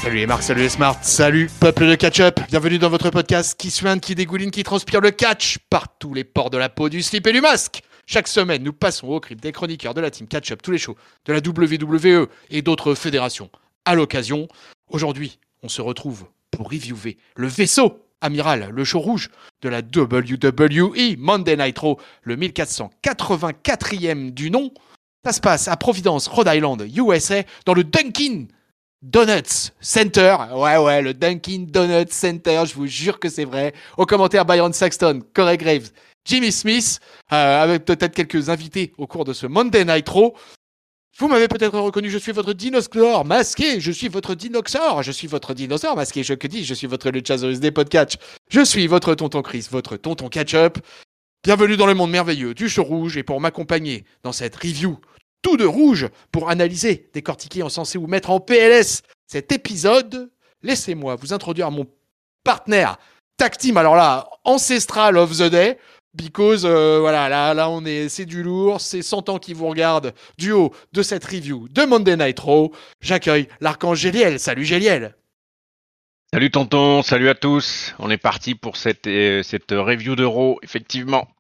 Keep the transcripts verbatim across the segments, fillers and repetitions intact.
Salut les marques, salut les smarts, salut peuple de catch-up. Bienvenue dans votre podcast qui suinte, qui dégouline, qui transpire le catch par tous les pores de la peau, du slip et du masque. Chaque semaine, nous passons au crible des chroniqueurs de la team catch-up, tous les shows de la W W E et d'autres fédérations. À l'occasion, aujourd'hui, on se retrouve pour reviewer le vaisseau amiral, le show rouge de la W W E Monday Night Raw, le mille quatre cent quatre-vingt-quatrième du nom. Ça se passe à Providence, Rhode Island, U S A, dans le Dunkin' Donuts Center. Ouais, ouais, le Dunkin' Donuts Center, je vous jure que c'est vrai. Au commentaire, Byron Saxton, Corey Graves, Jimmy Smith, euh, avec peut-être quelques invités au cours de ce Monday Night Raw. Vous m'avez peut-être reconnu, je suis votre dinosaure masqué, je suis votre dinosaure, je suis votre dinosaure masqué, je que dis, je suis votre Luchasaurus des podcasts, je suis votre tonton Chris, votre tonton catch-up. Bienvenue dans le monde merveilleux du show rouge et pour m'accompagner dans cette review tout de rouge pour analyser, décortiquer, encenser ou mettre en P L S cet épisode, laissez-moi vous introduire mon partenaire tag team, alors là, Ancestral of the Day, because euh, voilà, là, là on est, c'est du lourd, c'est cent ans qui vous regardent du haut de cette review de Monday Night Raw. J'accueille l'archange Géliel. Salut Géliel. Salut tonton, salut à tous. On est parti pour cette, euh, cette review de Raw, effectivement.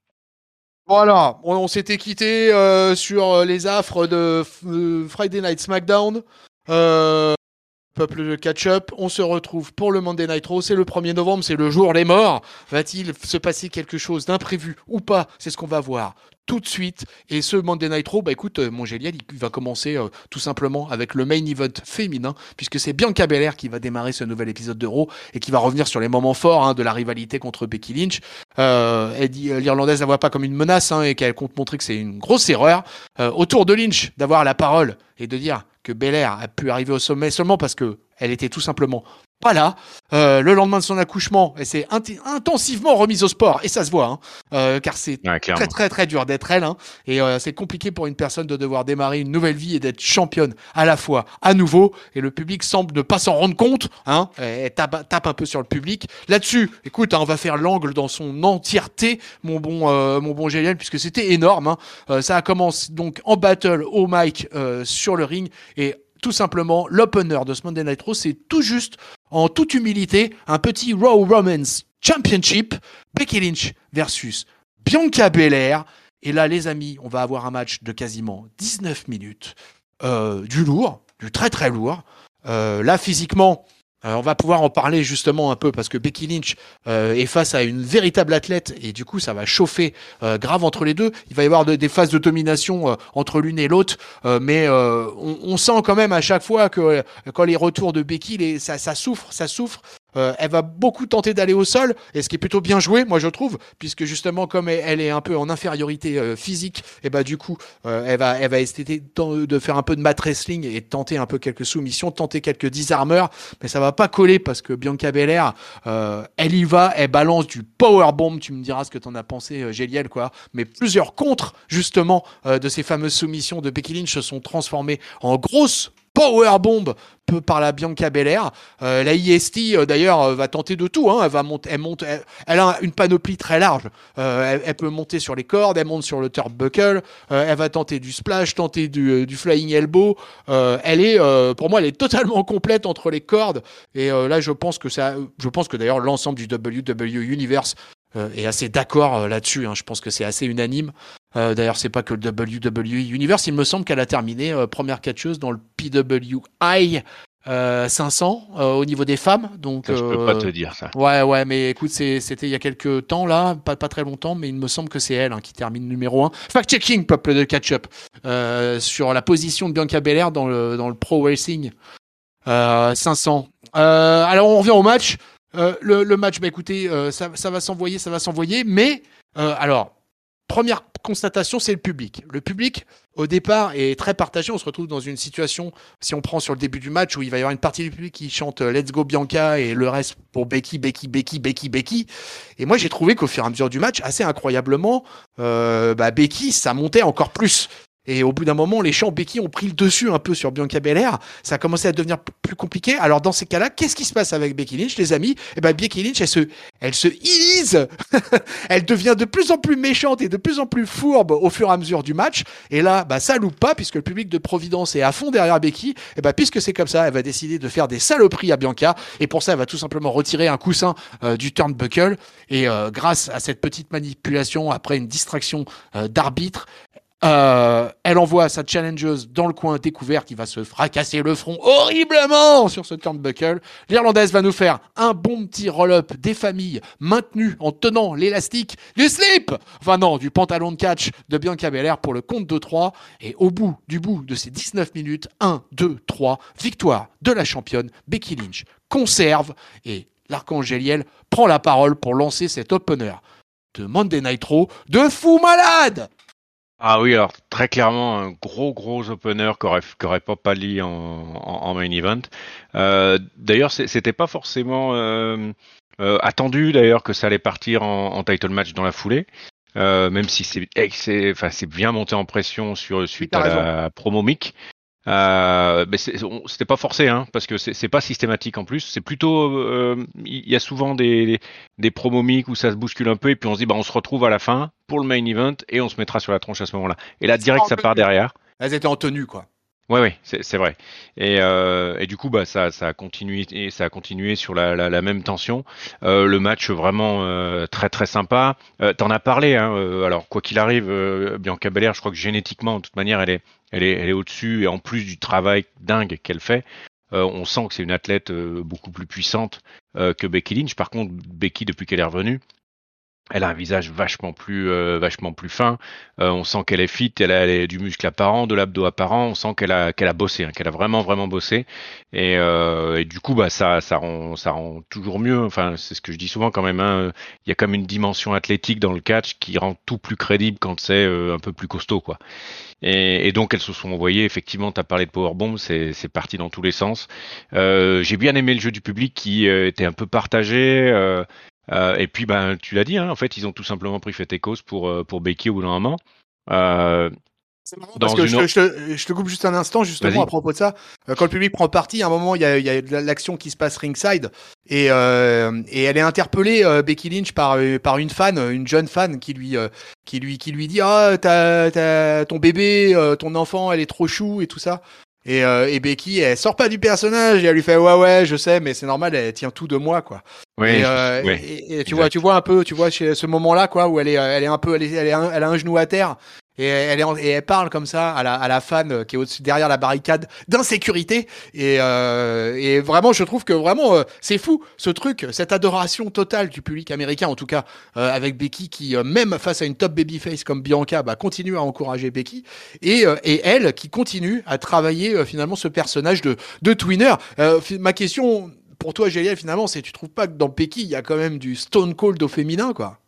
Voilà, on, on s'était quitté euh, sur les affres de euh, Friday Night SmackDown. Euh, peuple de catch-up, on se retrouve pour le Monday Night Raw. C'est le premier novembre, c'est le jour des morts. Va-t-il se passer quelque chose d'imprévu ou pas? C'est ce qu'on va voir tout de suite. Et ce Monday Night Raw, bah écoute, euh, mon Géliel, il va commencer euh, tout simplement avec le main event féminin, puisque c'est Bianca Belair qui va démarrer ce nouvel épisode de Raw et qui va revenir sur les moments forts hein, de la rivalité contre Becky Lynch. Euh, elle dit, euh, l'Irlandaise la voit pas comme une menace hein, et qu'elle compte montrer que c'est une grosse erreur. Euh, autour de Lynch, d'avoir la parole et de dire que Belair a pu arriver au sommet seulement parce que elle était tout simplement pas là. Euh, le lendemain de son accouchement, elle s'est int- intensivement remise au sport et ça se voit, hein, euh, car c'est Ouais, très très très dur d'être elle, hein, et euh, c'est compliqué pour une personne de devoir démarrer une nouvelle vie et d'être championne à la fois à nouveau. Et le public semble ne pas s'en rendre compte, hein. Elle tape, tape un peu sur le public là-dessus. Écoute, hein, on va faire l'angle dans son entièreté, mon bon euh, mon bon Géliel, puisque c'était énorme. Hein. Euh, ça commence donc en battle au mic euh, sur le ring et tout simplement, l'opener de ce Monday Night Raw, c'est tout juste, en toute humilité, un petit Raw Women's Championship, Becky Lynch versus Bianca Belair. Et là, les amis, on va avoir un match de quasiment dix-neuf minutes, euh, du lourd, du très très lourd. Euh, là, physiquement, euh, on va pouvoir en parler justement un peu parce que Becky Lynch euh, est face à une véritable athlète et du coup ça va chauffer euh, grave entre les deux. Il va y avoir de, des phases de domination euh, entre l'une et l'autre, euh, mais euh, on, on sent quand même à chaque fois que euh, quand les retours de Becky, les, ça, ça souffre, ça souffre. Euh, elle va beaucoup tenter d'aller au sol, et ce qui est plutôt bien joué, moi je trouve, puisque justement comme elle, elle est un peu en infériorité euh, physique, et bah du coup euh, elle va, elle va essayer de faire un peu de mat wrestling et tenter un peu quelques soumissions, tenter quelques disarmeurs, mais ça va pas coller parce que Bianca Belair, euh, elle y va, elle balance du powerbomb. Tu me diras ce que t'en as pensé, euh, Géliel, quoi. Mais plusieurs contres justement euh, de ces fameuses soumissions de Becky Lynch se sont transformées en grosses powerbomb peu par la Bianca Belair. Euh, la I S T euh, d'ailleurs euh, va tenter de tout, hein. Elle va monter, elle monte, elle, elle a une panoplie très large. Euh, elle, elle peut monter sur les cordes, elle monte sur le turnbuckle, euh, elle va tenter du splash, tenter du, euh, du flying elbow. Euh, elle est, euh, pour moi, elle est totalement complète entre les cordes. Et euh, là, je pense que ça, je pense que d'ailleurs l'ensemble du W W E Universe euh, est assez d'accord euh, là-dessus. Hein. Je pense que c'est assez unanime. Euh, d'ailleurs, c'est pas que le W W E Universe. Il me semble qu'elle a terminé euh, première catcheuse dans le P W I euh, cinq cents euh, au niveau des femmes. Donc, ça, je euh, peux pas te dire ça. Ouais, ouais, mais écoute, c'est, c'était il y a quelques temps là, pas, pas très longtemps, mais il me semble que c'est elle hein, qui termine numéro un. Fact-checking, peuple de catch-up, euh, sur la position de Bianca Belair dans le, dans le Pro Racing euh, cinq cents. Euh, alors, on revient au match. Euh, le, le match, bah écoutez, euh, ça, ça va s'envoyer, ça va s'envoyer, mais euh, alors. Première constatation, c'est le public. Le public, au départ, est très partagé. On se retrouve dans une situation, si on prend sur le début du match, où il va y avoir une partie du public qui chante euh, Let's go Bianca et le reste pour Becky, Becky, Becky, Becky, Becky. Et moi, j'ai trouvé qu'au fur et à mesure du match, assez incroyablement, euh, bah, Becky, ça montait encore plus. Et au bout d'un moment, les champs Becky ont pris le dessus un peu sur Bianca Belair. Ça a commencé à devenir p- plus compliqué. Alors dans ces cas-là, qu'est-ce qui se passe avec Becky Lynch, les amis? Eh ben Becky Lynch, elle se, elle se illise. Elle devient de plus en plus méchante et de plus en plus fourbe au fur et à mesure du match. Et là, bah, ça loupe pas puisque le public de Providence est à fond derrière Becky. Et bah, puisque c'est comme ça, elle va décider de faire des saloperies à Bianca. Et pour ça, elle va tout simplement retirer un coussin euh, du turnbuckle. Et euh, grâce à cette petite manipulation, après une distraction euh, d'arbitre, euh, elle envoie sa challengeuse dans le coin découvert qui va se fracasser le front horriblement sur ce turnbuckle. L'Irlandaise va nous faire un bon petit roll-up des familles maintenu en tenant l'élastique du slip, enfin non, du pantalon de catch de Bianca Belair pour le compte de trois. Et au bout du bout de ces dix-neuf minutes, un, deux, trois, victoire de la championne Becky Lynch conserve et l'Arcangeliel prend la parole pour lancer cet opener de Monday Night Raw de fou malade. Ah oui, alors très clairement un gros gros opener qu'aurait qu'aurait pas pali en, en, en main event. Euh, d'ailleurs, c'est- c'était pas forcément euh, euh, attendu d'ailleurs que ça allait partir en, en title match dans la foulée. Euh, même si c'est eh, c'est enfin c'est bien monté en pression sur suite t'as à raison. la promo mic. Euh, mais c'est- on- c'était pas forcé, hein, parce que c'est c'est pas systématique en plus. C'est plutôt, euh, il y a souvent des, des promos mic où ça se bouscule un peu et puis on se dit, bah, on se retrouve à la fin pour le main event et on se mettra sur la tronche à ce moment-là. Et là, Elles étaient direct, en ça part tenue. derrière. Elles étaient en tenue, quoi. Ouais, ouais, c'est c'est vrai. Et, euh, et du coup, bah, ça, ça a continué, et ça a continué sur la, la, la même tension. Euh, le match vraiment euh, très très sympa. Euh, T'en as parlé, hein, euh, alors quoi qu'il arrive, euh, Bianca Belair, je crois que génétiquement, de toute manière, elle est, elle est, elle est au-dessus. Et en plus du travail dingue qu'elle fait, euh, on sent que c'est une athlète euh, beaucoup plus puissante euh, que Becky Lynch. Par contre, Becky, depuis qu'elle est revenue, elle a un visage vachement plus, euh, vachement plus fin. Euh, on sent qu'elle est fit, elle a, elle a du muscle apparent, de l'abdos apparent. On sent qu'elle a, qu'elle a bossé, hein, qu'elle a vraiment, vraiment bossé. Et, euh, et du coup, bah, ça, ça rend, ça rend toujours mieux. Enfin, c'est ce que je dis souvent quand même, hein. Il y a comme une dimension athlétique dans le catch qui rend tout plus crédible quand c'est euh, un peu plus costaud, quoi. Et, et donc, elles se sont envoyées. Effectivement, tu as parlé de Powerbomb, c'est, c'est parti dans tous les sens. Euh, j'ai bien aimé le jeu du public qui euh, était un peu partagé. Euh, euh, et puis, ben, tu l'as dit, hein, en fait, ils ont tout simplement pris fait et cause pour, euh, pour Becky au bout d'un moment. Euh, C'est marrant parce dans que je une te, autre... je, te, je te coupe juste un instant, justement, à Vas-y. propos de ça. Euh, quand le public prend parti, à un moment, il y a, il y a de l'action qui se passe ringside et, euh, et elle est interpellée, euh, Becky Lynch, par, euh, par une fan, une jeune fan qui lui, euh, qui lui, qui lui dit ah, t'as, t'as, ton bébé, euh, ton enfant, elle est trop chou et tout ça. Et, euh, et Becky, elle sort pas du personnage et elle lui fait ouais, ouais, je sais, mais c'est normal, elle tient tout de moi, quoi. Et, Oui, je- euh, ouais, et, et tu vois, exact. tu vois un peu, tu vois chez ce moment-là, quoi, où elle est, elle est un peu, elle, est, elle, est un, elle a un genou à terre et elle, est en- et elle parle comme ça à la, à la fan euh, qui est au-dessus derrière la barricade d'insécurité. Et, euh, et vraiment, je trouve que vraiment, euh, c'est fou ce truc, cette adoration totale du public américain, en tout cas euh, avec Becky qui, euh, même face à une top babyface comme Bianca, bah, continue à encourager Becky et, euh, et elle qui continue à travailler euh, finalement ce personnage de, de twinner. Euh, fi- ma question pour toi, Géliel, finalement, c'est tu trouves pas que dans Becky, il y a quand même du Stone Cold au féminin, quoi?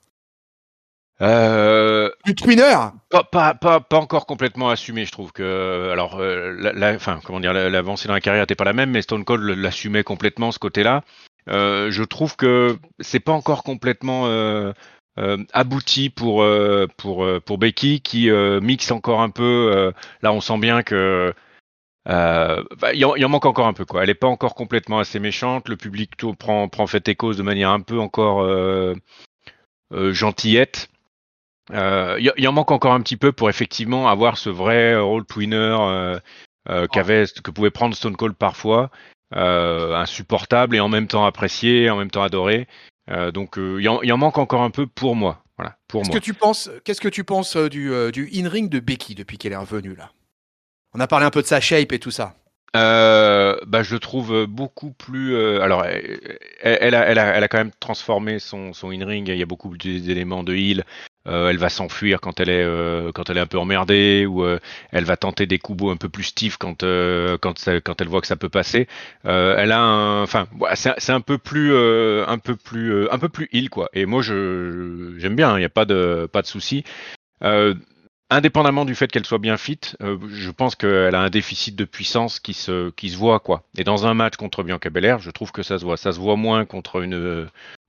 Euh, Du twinner? Pas, pas, pas, pas encore complètement assumé, je trouve que. Alors, euh, la, la- enfin, comment dire, la- l'avancée dans la carrière n'était pas la même, mais Stone Cold l'assumait complètement ce côté-là. Euh, je trouve que c'est pas encore complètement euh, euh, abouti pour euh, pour euh, pour Becky qui euh, mixe encore un peu. Euh, là, on sent bien que euh, bah, il en, il en manque encore un peu, quoi. Elle est pas encore complètement assez méchante. Le public tout prend prend fait et cause de manière un peu encore euh, euh, gentillette. Euh, Il y, y en manque encore un petit peu pour effectivement avoir ce vrai rôle twinner euh, euh, Oh. qu'avait, que pouvait prendre Stone Cold parfois, euh, insupportable et en même temps apprécié, en même temps adoré. Euh, donc euh, il y, en, il y en manque encore un peu pour moi. Voilà, pour Qu'est-ce que moi. tu penses, qu'est-ce que tu penses euh, du, euh, du in-ring de Becky depuis qu'elle est revenue, là? On a parlé un peu de sa shape et tout ça. Euh, bah, je le trouve beaucoup plus. Euh, alors, elle, elle a, elle, a, elle a quand même transformé son, son in-ring. Il y a beaucoup d'éléments de heal. Euh, elle va s'enfuir quand elle est euh, quand elle est un peu emmerdée ou euh, elle va tenter des coups beaux un peu plus stiff quand euh, quand ça, quand elle voit que ça peut passer. Euh, elle a un, enfin, voilà, c'est c'est un peu plus euh, un peu plus euh, un peu plus heal quoi. Et moi, je j'aime bien. Il n'y a pas de pas de souci. Euh, Indépendamment du fait qu'elle soit bien fit, euh, je pense qu'elle a un déficit de puissance qui se, qui se voit, quoi. Et dans un match contre Bianca Belair, je trouve que ça se voit. Ça se voit moins contre une,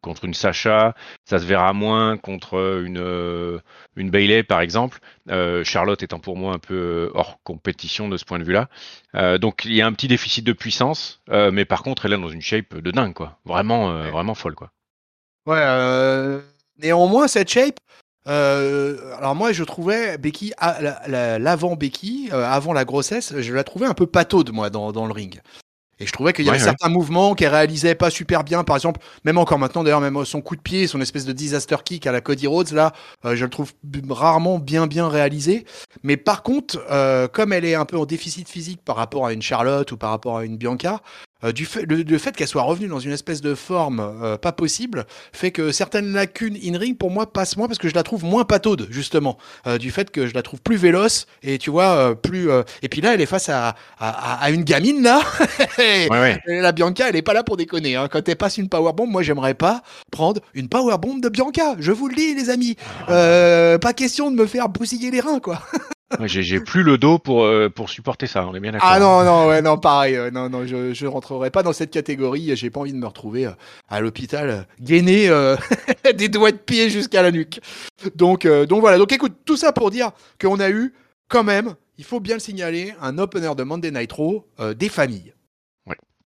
contre une Sacha, ça se verra moins contre une, euh, une Bayley par exemple. Euh, Charlotte étant pour moi un peu hors compétition de ce point de vue-là. Euh, donc il y a un petit déficit de puissance, euh, mais par contre elle est dans une shape de dingue, quoi. Vraiment, euh, Ouais, vraiment folle, quoi. ouais euh, néanmoins, cette shape, euh, alors moi je trouvais Becky, à- la- la- l'avant Becky, euh, avant la grossesse, je la trouvais un peu pataude, moi, dans, dans le ring. Et je trouvais qu'il y avait Ouais, ouais. certains mouvements qu'elle réalisait pas super bien. Par exemple, même encore maintenant, d'ailleurs, même son coup de pied, son espèce de disaster kick à la Cody Rhodes, là, euh, je le trouve b- rarement bien bien réalisé. Mais par contre, euh, comme elle est un peu en déficit physique par rapport à une Charlotte ou par rapport à une Bianca, euh, du fait, le, le fait qu'elle soit revenue dans une espèce de forme euh, pas possible fait que certaines lacunes in-ring pour moi passent moins parce que je la trouve moins pataude justement. Euh, du fait que je la trouve plus véloce et tu vois euh, plus euh, et puis là elle est face à, à, à une gamine là. Ouais, ouais. Et la Bianca, elle est pas là pour déconner. Hein. Quand elle passe une powerbomb, moi, j'aimerais pas prendre une powerbomb de Bianca. Je vous le dis, les amis. Euh, pas question de me faire bousiller les reins, quoi. Ouais, j'ai j'ai plus le dos pour, euh, pour supporter ça, on est bien Ah d'accord, hein. non, non, ouais, non, pareil. euh, non, non, je, je rentrerai pas dans cette catégorie. J'ai pas envie de me retrouver euh, à l'hôpital, euh, gainé, euh, des doigts de pied jusqu'à la nuque. Donc, euh, donc voilà. Donc écoute, tout ça pour dire qu'on a eu, quand même, il faut bien le signaler, un opener de Monday Night Raw euh, des familles. Ouais.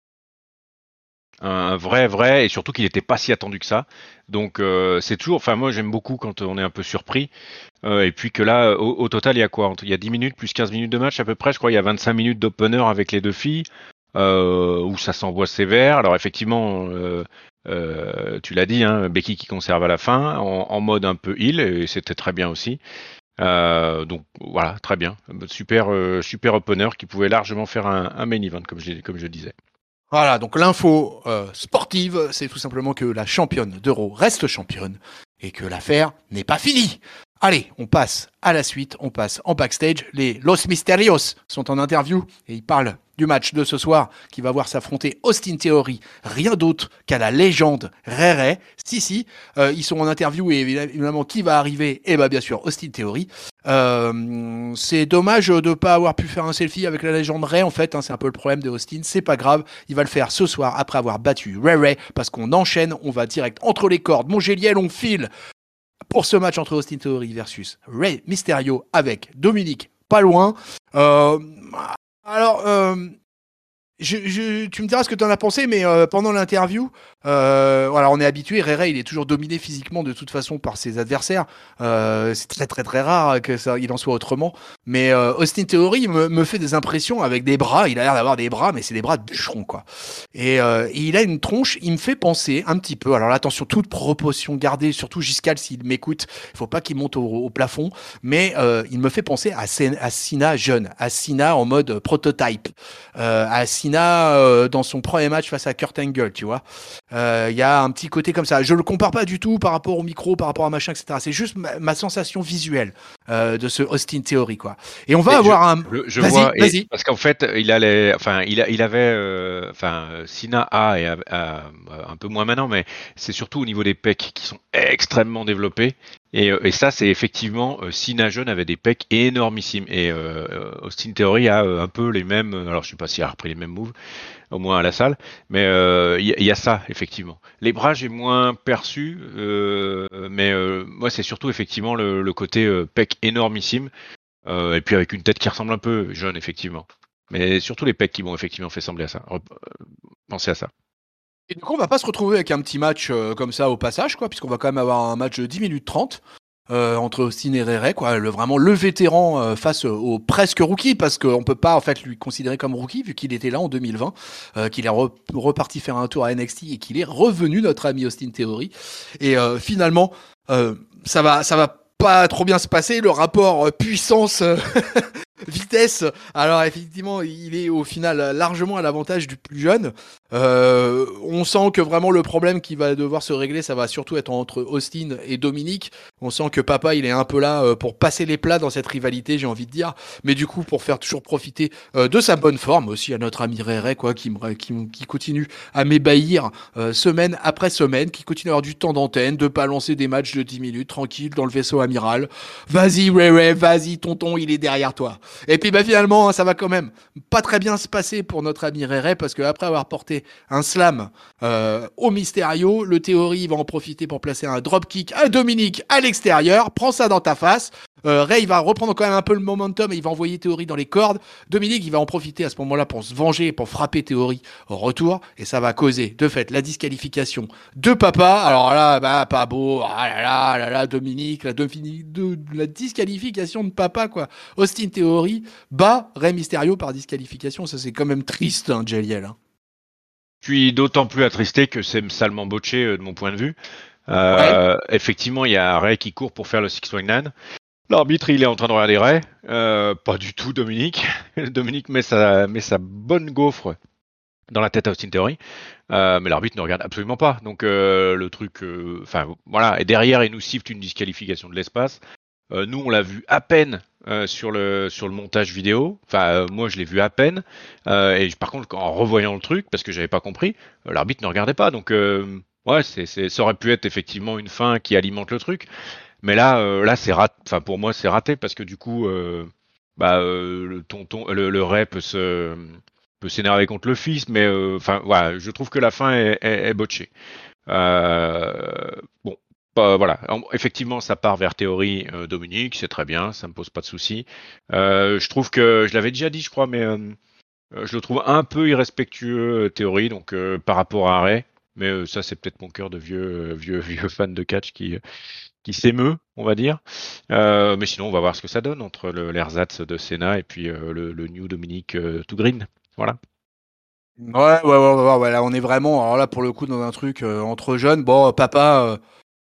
Un vrai, vrai, et surtout qu'il n'était pas si attendu que ça. Donc euh, c'est toujours, enfin moi j'aime beaucoup quand on est un peu surpris. Euh, et puis que là, au, au total, il y a quoi? Il y a dix minutes plus quinze minutes de match à peu près, je crois. Il y a vingt-cinq minutes d'opener avec les deux filles, euh, où ça s'envoie sévère. Alors effectivement, euh, euh, tu l'as dit, hein, Becky qui conserve à la fin, en, en mode un peu heel, et c'était très bien aussi. Euh, donc voilà, très bien. Super, euh, super opener qui pouvait largement faire un, un main event, comme je, comme je disais. Voilà, donc l'info euh, sportive, c'est tout simplement que la championne d'Euro reste championne et que l'affaire n'est pas finie. Allez, on passe à la suite, on passe en backstage. Les Los Misterios sont en interview et ils parlent du match de ce soir qui va voir s'affronter Austin Theory, rien d'autre qu'à la légende Ray Ray. Si, si, euh, ils sont en interview et évidemment qui va arriver? Eh bien bien sûr Austin Theory. Euh, c'est dommage de ne pas avoir pu faire un selfie avec la légende Ray en fait, hein, c'est un peu le problème de Austin, c'est pas grave, il va le faire ce soir après avoir battu Ray Ray parce qu'on enchaîne, on va direct entre les cordes, mon géliel on file pour ce match entre Austin Theory versus Rey Mysterio avec Dominique pas loin. Euh, alors, euh, je, je, tu me diras ce que tu en as pensé, mais euh, pendant l'interview, euh, voilà, on est habitué. Ray Ray, il est toujours dominé physiquement de toute façon par ses adversaires. Euh, c'est très très très rare que ça, il en soit autrement. Mais euh, Austin Theory me, me fait des impressions avec des bras. Il a l'air d'avoir des bras, mais c'est des bras de bûcheron quoi. Et, euh, et il a une tronche. Il me fait penser un petit peu. Alors là, attention, toute proportion gardée, surtout Giscal s'il m'écoute. Il faut pas qu'il monte au, au plafond. Mais euh, il me fait penser à, à Cena jeune, à Cena en mode prototype, euh, à Cena euh, dans son premier match face à Kurt Angle, tu vois. Il euh, y a un petit côté comme ça. Je le compare pas du tout par rapport au micro, par rapport à machin, et cetera. C'est juste ma, ma sensation visuelle euh, de ce Austin Theory, quoi. Et on va Mais je, avoir un. je, je Vas-y, vois, et vas-y. parce qu'en fait, il allait, enfin, il, a, il avait, euh, enfin, Sina a et a, a, un peu moins maintenant, mais c'est surtout au niveau des pecs qui sont extrêmement développés. Et, euh, et ça, c'est effectivement, euh, Sina jeune avait des pecs énormissimes. Et euh, Austin Theory a euh, un peu les mêmes. Alors, je sais pas s'il a repris les mêmes moves, au moins à la salle, mais il euh, y, y a ça effectivement. Les bras, j'ai moins perçu, euh, mais euh, moi, c'est surtout effectivement le, le côté euh, pec énormissime. Euh, et puis avec une tête qui ressemble un peu jeune, effectivement. Mais surtout les pecs qui m'ont effectivement fait sembler à ça. Rep- euh, penser à ça. Et du coup, on va pas se retrouver avec un petit match euh, comme ça au passage, quoi, puisqu'on va quand même avoir un match de dix minutes trente. Euh, entre Austin et Ray Ray, quoi, le, vraiment le vétéran euh, face au presque rookie, parce qu'on peut pas en fait lui considérer comme rookie vu qu'il était là en deux mille vingt, euh, qu'il est re- reparti faire un tour à N X T et qu'il est revenu notre ami Austin Theory. Et euh, finalement, euh, ça va, ça va pas trop bien se passer. Le rapport euh, puissance euh, vitesse, alors effectivement, il est au final largement à l'avantage du plus jeune. Euh, on sent que vraiment le problème qui va devoir se régler, ça va surtout être entre Austin et Dominique. On sent que papa, il est un peu là euh, pour passer les plats dans cette rivalité, j'ai envie de dire. Mais du coup, pour faire toujours profiter euh, de sa bonne forme, aussi à notre ami Ray Ray, quoi, qui, me- qui, me- qui continue à m'ébahir euh, semaine après semaine, qui continue à avoir du temps d'antenne, de pas lancer des matchs de dix minutes tranquille dans le vaisseau amiral. Vas-y Ray Ray, vas-y tonton, il est derrière toi. Et puis bah finalement, hein, ça va quand même pas très bien se passer pour notre ami Ray Ray, parce qu'après avoir porté un slam euh, au Mysterio, le Theory va en profiter pour placer un dropkick à Dominique à l'extérieur. Prends ça dans ta face. Euh, Ray va reprendre quand même un peu le momentum et il va envoyer Theory dans les cordes. Dominique, il va en profiter à ce moment-là pour se venger, pour frapper Theory au retour. Et ça va causer, de fait, la disqualification de Papa. Alors là, bah, pas beau. Ah là là, là, là Dominique, la, Dominique, de, la disqualification de Papa, quoi. Austin Theory bat Rey Mysterio par disqualification. Ça, c'est quand même triste, hein, Jeliel. Hein. Je suis d'autant plus attristé que c'est salement botché euh, de mon point de vue. Euh, ouais. Effectivement, il y a Ray qui court pour faire le six one nine. L'arbitre, il est en train de regarder Ray. Euh, pas du tout Dominique. Dominique met sa, met sa bonne gaufre dans la tête à Austin Theory. Euh, mais l'arbitre ne regarde absolument pas. Donc euh, le truc... Enfin, euh, voilà. Et derrière, il nous siffle une disqualification de l'espace. Euh, nous, on l'a vu à peine euh, sur, le, sur le montage vidéo. Enfin, euh, moi, je l'ai vu à peine. Euh, et par contre, en revoyant le truc, parce que j'avais pas compris, euh, l'arbitre ne regardait pas. Donc, euh, ouais, c'est, c'est, ça aurait pu être effectivement une fin qui alimente le truc. Mais là, euh, là, c'est raté. Enfin, pour moi, c'est raté parce que du coup, euh, bah, euh, le tonton, le, le Ray peut se peut s'énerver contre le fils, mais enfin, euh, voilà, je trouve que la fin est, est, est botchée. Euh, bon. Euh, voilà, effectivement, ça part vers Theory, euh, Dominique, c'est très bien, ça me pose pas de soucis. Euh, je trouve que, je l'avais déjà dit, je crois, mais euh, je le trouve un peu irrespectueux, Theory, donc euh, par rapport à Ray. Mais euh, ça, c'est peut-être mon cœur de vieux, vieux, vieux fan de catch qui, qui s'émeut, on va dire. Euh, mais sinon, on va voir ce que ça donne entre le, l'ersatz de Senna et puis euh, le, le new Dominique euh, tout green. Voilà. Ouais, ouais, ouais, ouais, ouais, là, on est vraiment, alors là, pour le coup, dans un truc euh, entre jeunes. Bon, papa. Euh...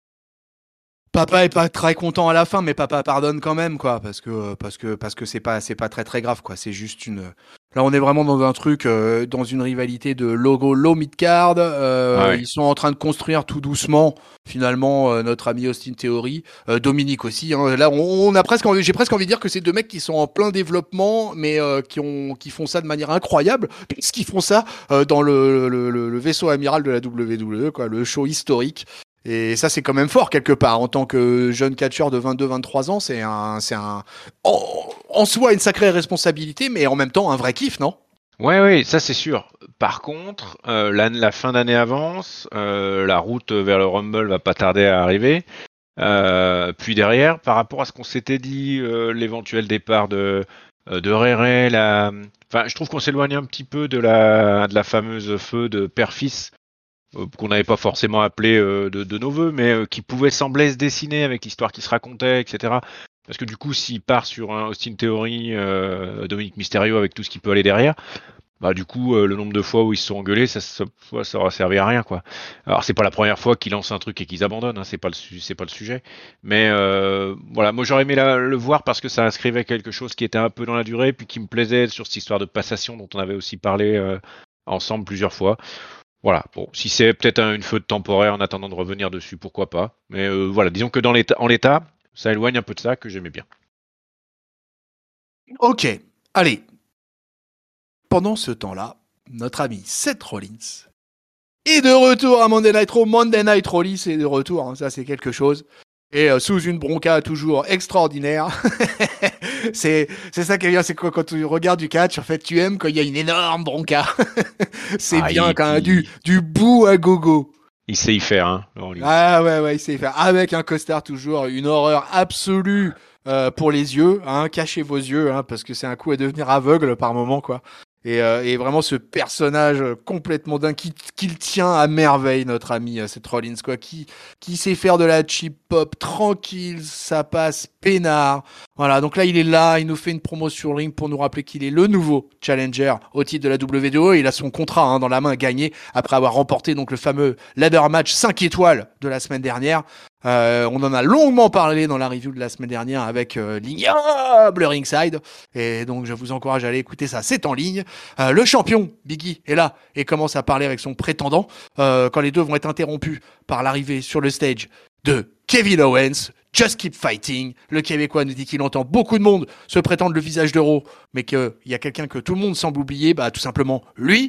Papa est pas très content à la fin, mais papa pardonne quand même, quoi, parce que parce que parce que c'est pas c'est pas très très grave, quoi. C'est juste une. Là, on est vraiment dans un truc, euh, dans une rivalité de logo low mid card. Euh, ah ouais. Ils sont en train de construire tout doucement, finalement, euh, notre ami Austin Theory, euh, Dominique aussi. Hein. Là, on, on a presque, envie, j'ai presque envie de dire que c'est deux mecs qui sont en plein développement, mais euh, qui ont qui font ça de manière incroyable, puisqu'ils font ça euh, dans le, le, le, le vaisseau amiral de la W W E, quoi, le show historique. Et ça, c'est quand même fort quelque part. En tant que jeune catcheur de vingt-deux vingt-trois ans, c'est un, c'est un, en, en soi une sacrée responsabilité, mais en même temps un vrai kiff, non? Ouais, ouais, ça c'est sûr. Par contre, euh, la, la fin d'année avance, euh, la route vers le Rumble va pas tarder à arriver. Euh, puis derrière, par rapport à ce qu'on s'était dit, euh, l'éventuel départ de de Ray Ray, la, enfin, je trouve qu'on s'éloigne un petit peu de la de la fameuse feu de père-fils. Qu'on n'avait pas forcément appelé euh, de, de nos voeux, mais euh, qui pouvait sembler se dessiner avec l'histoire qui se racontait, et cetera. Parce que du coup, s'il part sur un Austin Theory, euh, Dominique Mysterio avec tout ce qui peut aller derrière, bah du coup, euh, le nombre de fois où ils se sont engueulés, ça, ça, ça aura servi à rien, quoi. Alors c'est pas la première fois qu'ils lancent un truc et qu'ils abandonnent, hein, c'est pas le c'est pas le sujet. Mais euh, voilà, moi j'aurais aimé la, le voir parce que ça inscrivait quelque chose qui était un peu dans la durée, puis qui me plaisait sur cette histoire de passation dont on avait aussi parlé euh, ensemble plusieurs fois. Voilà, bon, si c'est peut-être un, une feuille temporaire en attendant de revenir dessus, pourquoi pas. Mais euh, voilà, disons que dans l'état, en l'état, ça éloigne un peu de ça que j'aimais bien. Ok, allez. Pendant ce temps-là, notre ami Seth Rollins est de retour à Monday Night Raw. Monday Night Rollins est de retour, hein, ça c'est quelque chose. Et euh, sous une bronca toujours extraordinaire. c'est, c'est ça qui est bien, c'est quoi quand tu regardes du catch, en fait, tu aimes quand il y a une énorme bronca. c'est ah, bien quand même, du, du bout à gogo. Il sait y faire, hein. Ah ouais, ouais, il sait y faire. Avec un costard toujours, une horreur absolue euh, pour les yeux. Hein, cachez vos yeux, hein, parce que c'est un coup à devenir aveugle par moment, quoi. Et, euh, et vraiment ce personnage complètement dingue qui, qui le tient à merveille, notre ami euh, Seth Rollins, quoi, qui, qui sait faire de la cheap pop tranquille, ça passe peinard. Voilà, donc là il est là, il nous fait une promo sur ring pour nous rappeler qu'il est le nouveau challenger au titre de la W W E. Il a son contrat hein, dans la main gagné après avoir remporté donc le fameux ladder match cinq étoiles de la semaine dernière. Euh, on en a longuement parlé dans la review de la semaine dernière avec euh, l'ignoble Ringside, et donc je vous encourage à aller écouter ça, c'est en ligne. Euh, le champion Biggie est là et commence à parler avec son prétendant euh, quand les deux vont être interrompus par l'arrivée sur le stage de Kevin Owens. Just keep fighting. Le Québécois nous dit qu'il entend beaucoup de monde se prétendre le visage d'Euro, mais qu'il y a quelqu'un que tout le monde semble oublier, bah tout simplement lui.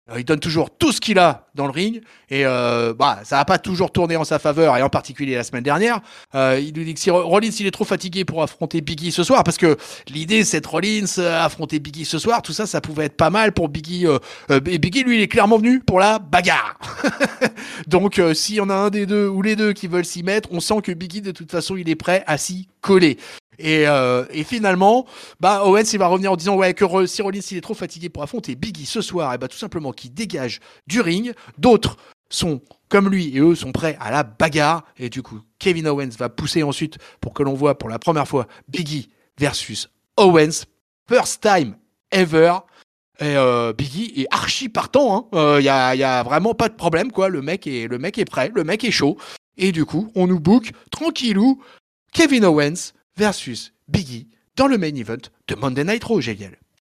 Euh, Il donne toujours tout ce qu'il a dans le ring et euh, bah ça n'a pas toujours tourné en sa faveur et en particulier la semaine dernière. Euh, il nous dit que si Rollins il est trop fatigué pour affronter Biggie ce soir parce que l'idée c'est de Rollins euh, affronter Biggie ce soir, tout ça ça pouvait être pas mal pour Biggie. Euh, euh, et Biggie lui il est clairement venu pour la bagarre. Donc euh, s'il y en a un des deux ou les deux qui veulent s'y mettre, on sent que Biggie de toute façon il est prêt à s'y coller. Et, euh, et finalement, bah Owens il va revenir en disant ouais que Ro- si Rollins il est trop fatigué pour affronter Biggie ce soir, et bah tout simplement qu'il dégage du ring. D'autres sont comme lui et eux sont prêts à la bagarre. Et du coup, Kevin Owens va pousser ensuite pour que l'on voit pour la première fois Biggie versus Owens, first time ever. Et euh, Biggie est archi partant. Il hein. euh, y, a, y a vraiment pas de problème quoi. Le mec est le mec est prêt, le mec est chaud. Et du coup, on nous book tranquillou Kevin Owens versus Biggie dans le main event de Monday Night Raw, G L.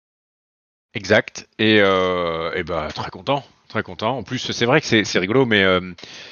Exact. Et, euh, et bah très content, très content. En plus, c'est vrai que c'est, c'est rigolo, mais euh,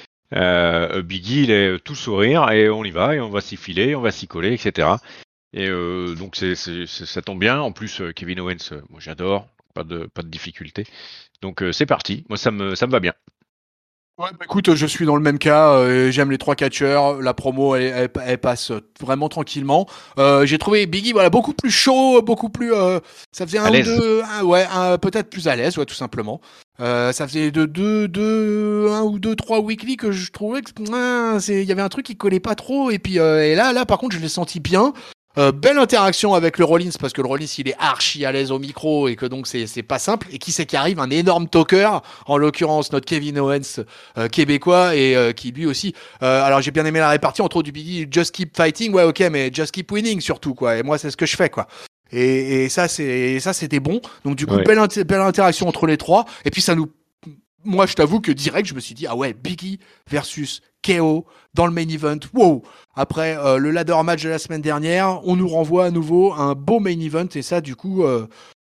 euh, Biggie, il est tout sourire et on y va et on va s'y filer, on va s'y coller, et cetera. Et euh, donc c'est, c'est, c'est- ça tombe bien. En plus, euh, Kevin Owens, euh, moi j'adore, pas de pas de difficulté. Donc euh, c'est parti. Moi ça me ça me va bien. Ouais, bah écoute, je suis dans le même cas. euh, j'aime les trois catcheurs. La promo, elle, elle- elle passe vraiment tranquillement. Euh, j'ai trouvé Biggie, voilà, beaucoup plus chaud, beaucoup plus. euh, ça faisait À un ou l'aise. deux, un- ouais, un- peut-être plus à l'aise, ouais, tout simplement. Euh, ça faisait de deux, deux, un ou deux, trois weekly que je trouvais que ah, c'est, il y avait un truc qui collait pas trop. Et puis, euh, et là, là, par contre, je l'ai senti bien. Euh, belle interaction avec le Rollins parce que le Rollins il est archi à l'aise au micro et que donc c'est c'est pas simple et qui c'est qui arrive un énorme talker en l'occurrence notre Kevin Owens euh, québécois et euh, qui lui aussi euh, alors j'ai bien aimé la répartie entre du Biggie just keep fighting ouais ok mais just keep winning surtout quoi et moi c'est ce que je fais quoi et, et ça c'est ça c'était bon donc du coup Ouais. belle, inter- belle interaction entre les trois et puis ça nous moi je t'avoue que direct je me suis dit ah ouais Biggie versus K O dans le main event wow après euh, le ladder match de la semaine dernière on nous renvoie à nouveau à un beau main event et ça du coup euh,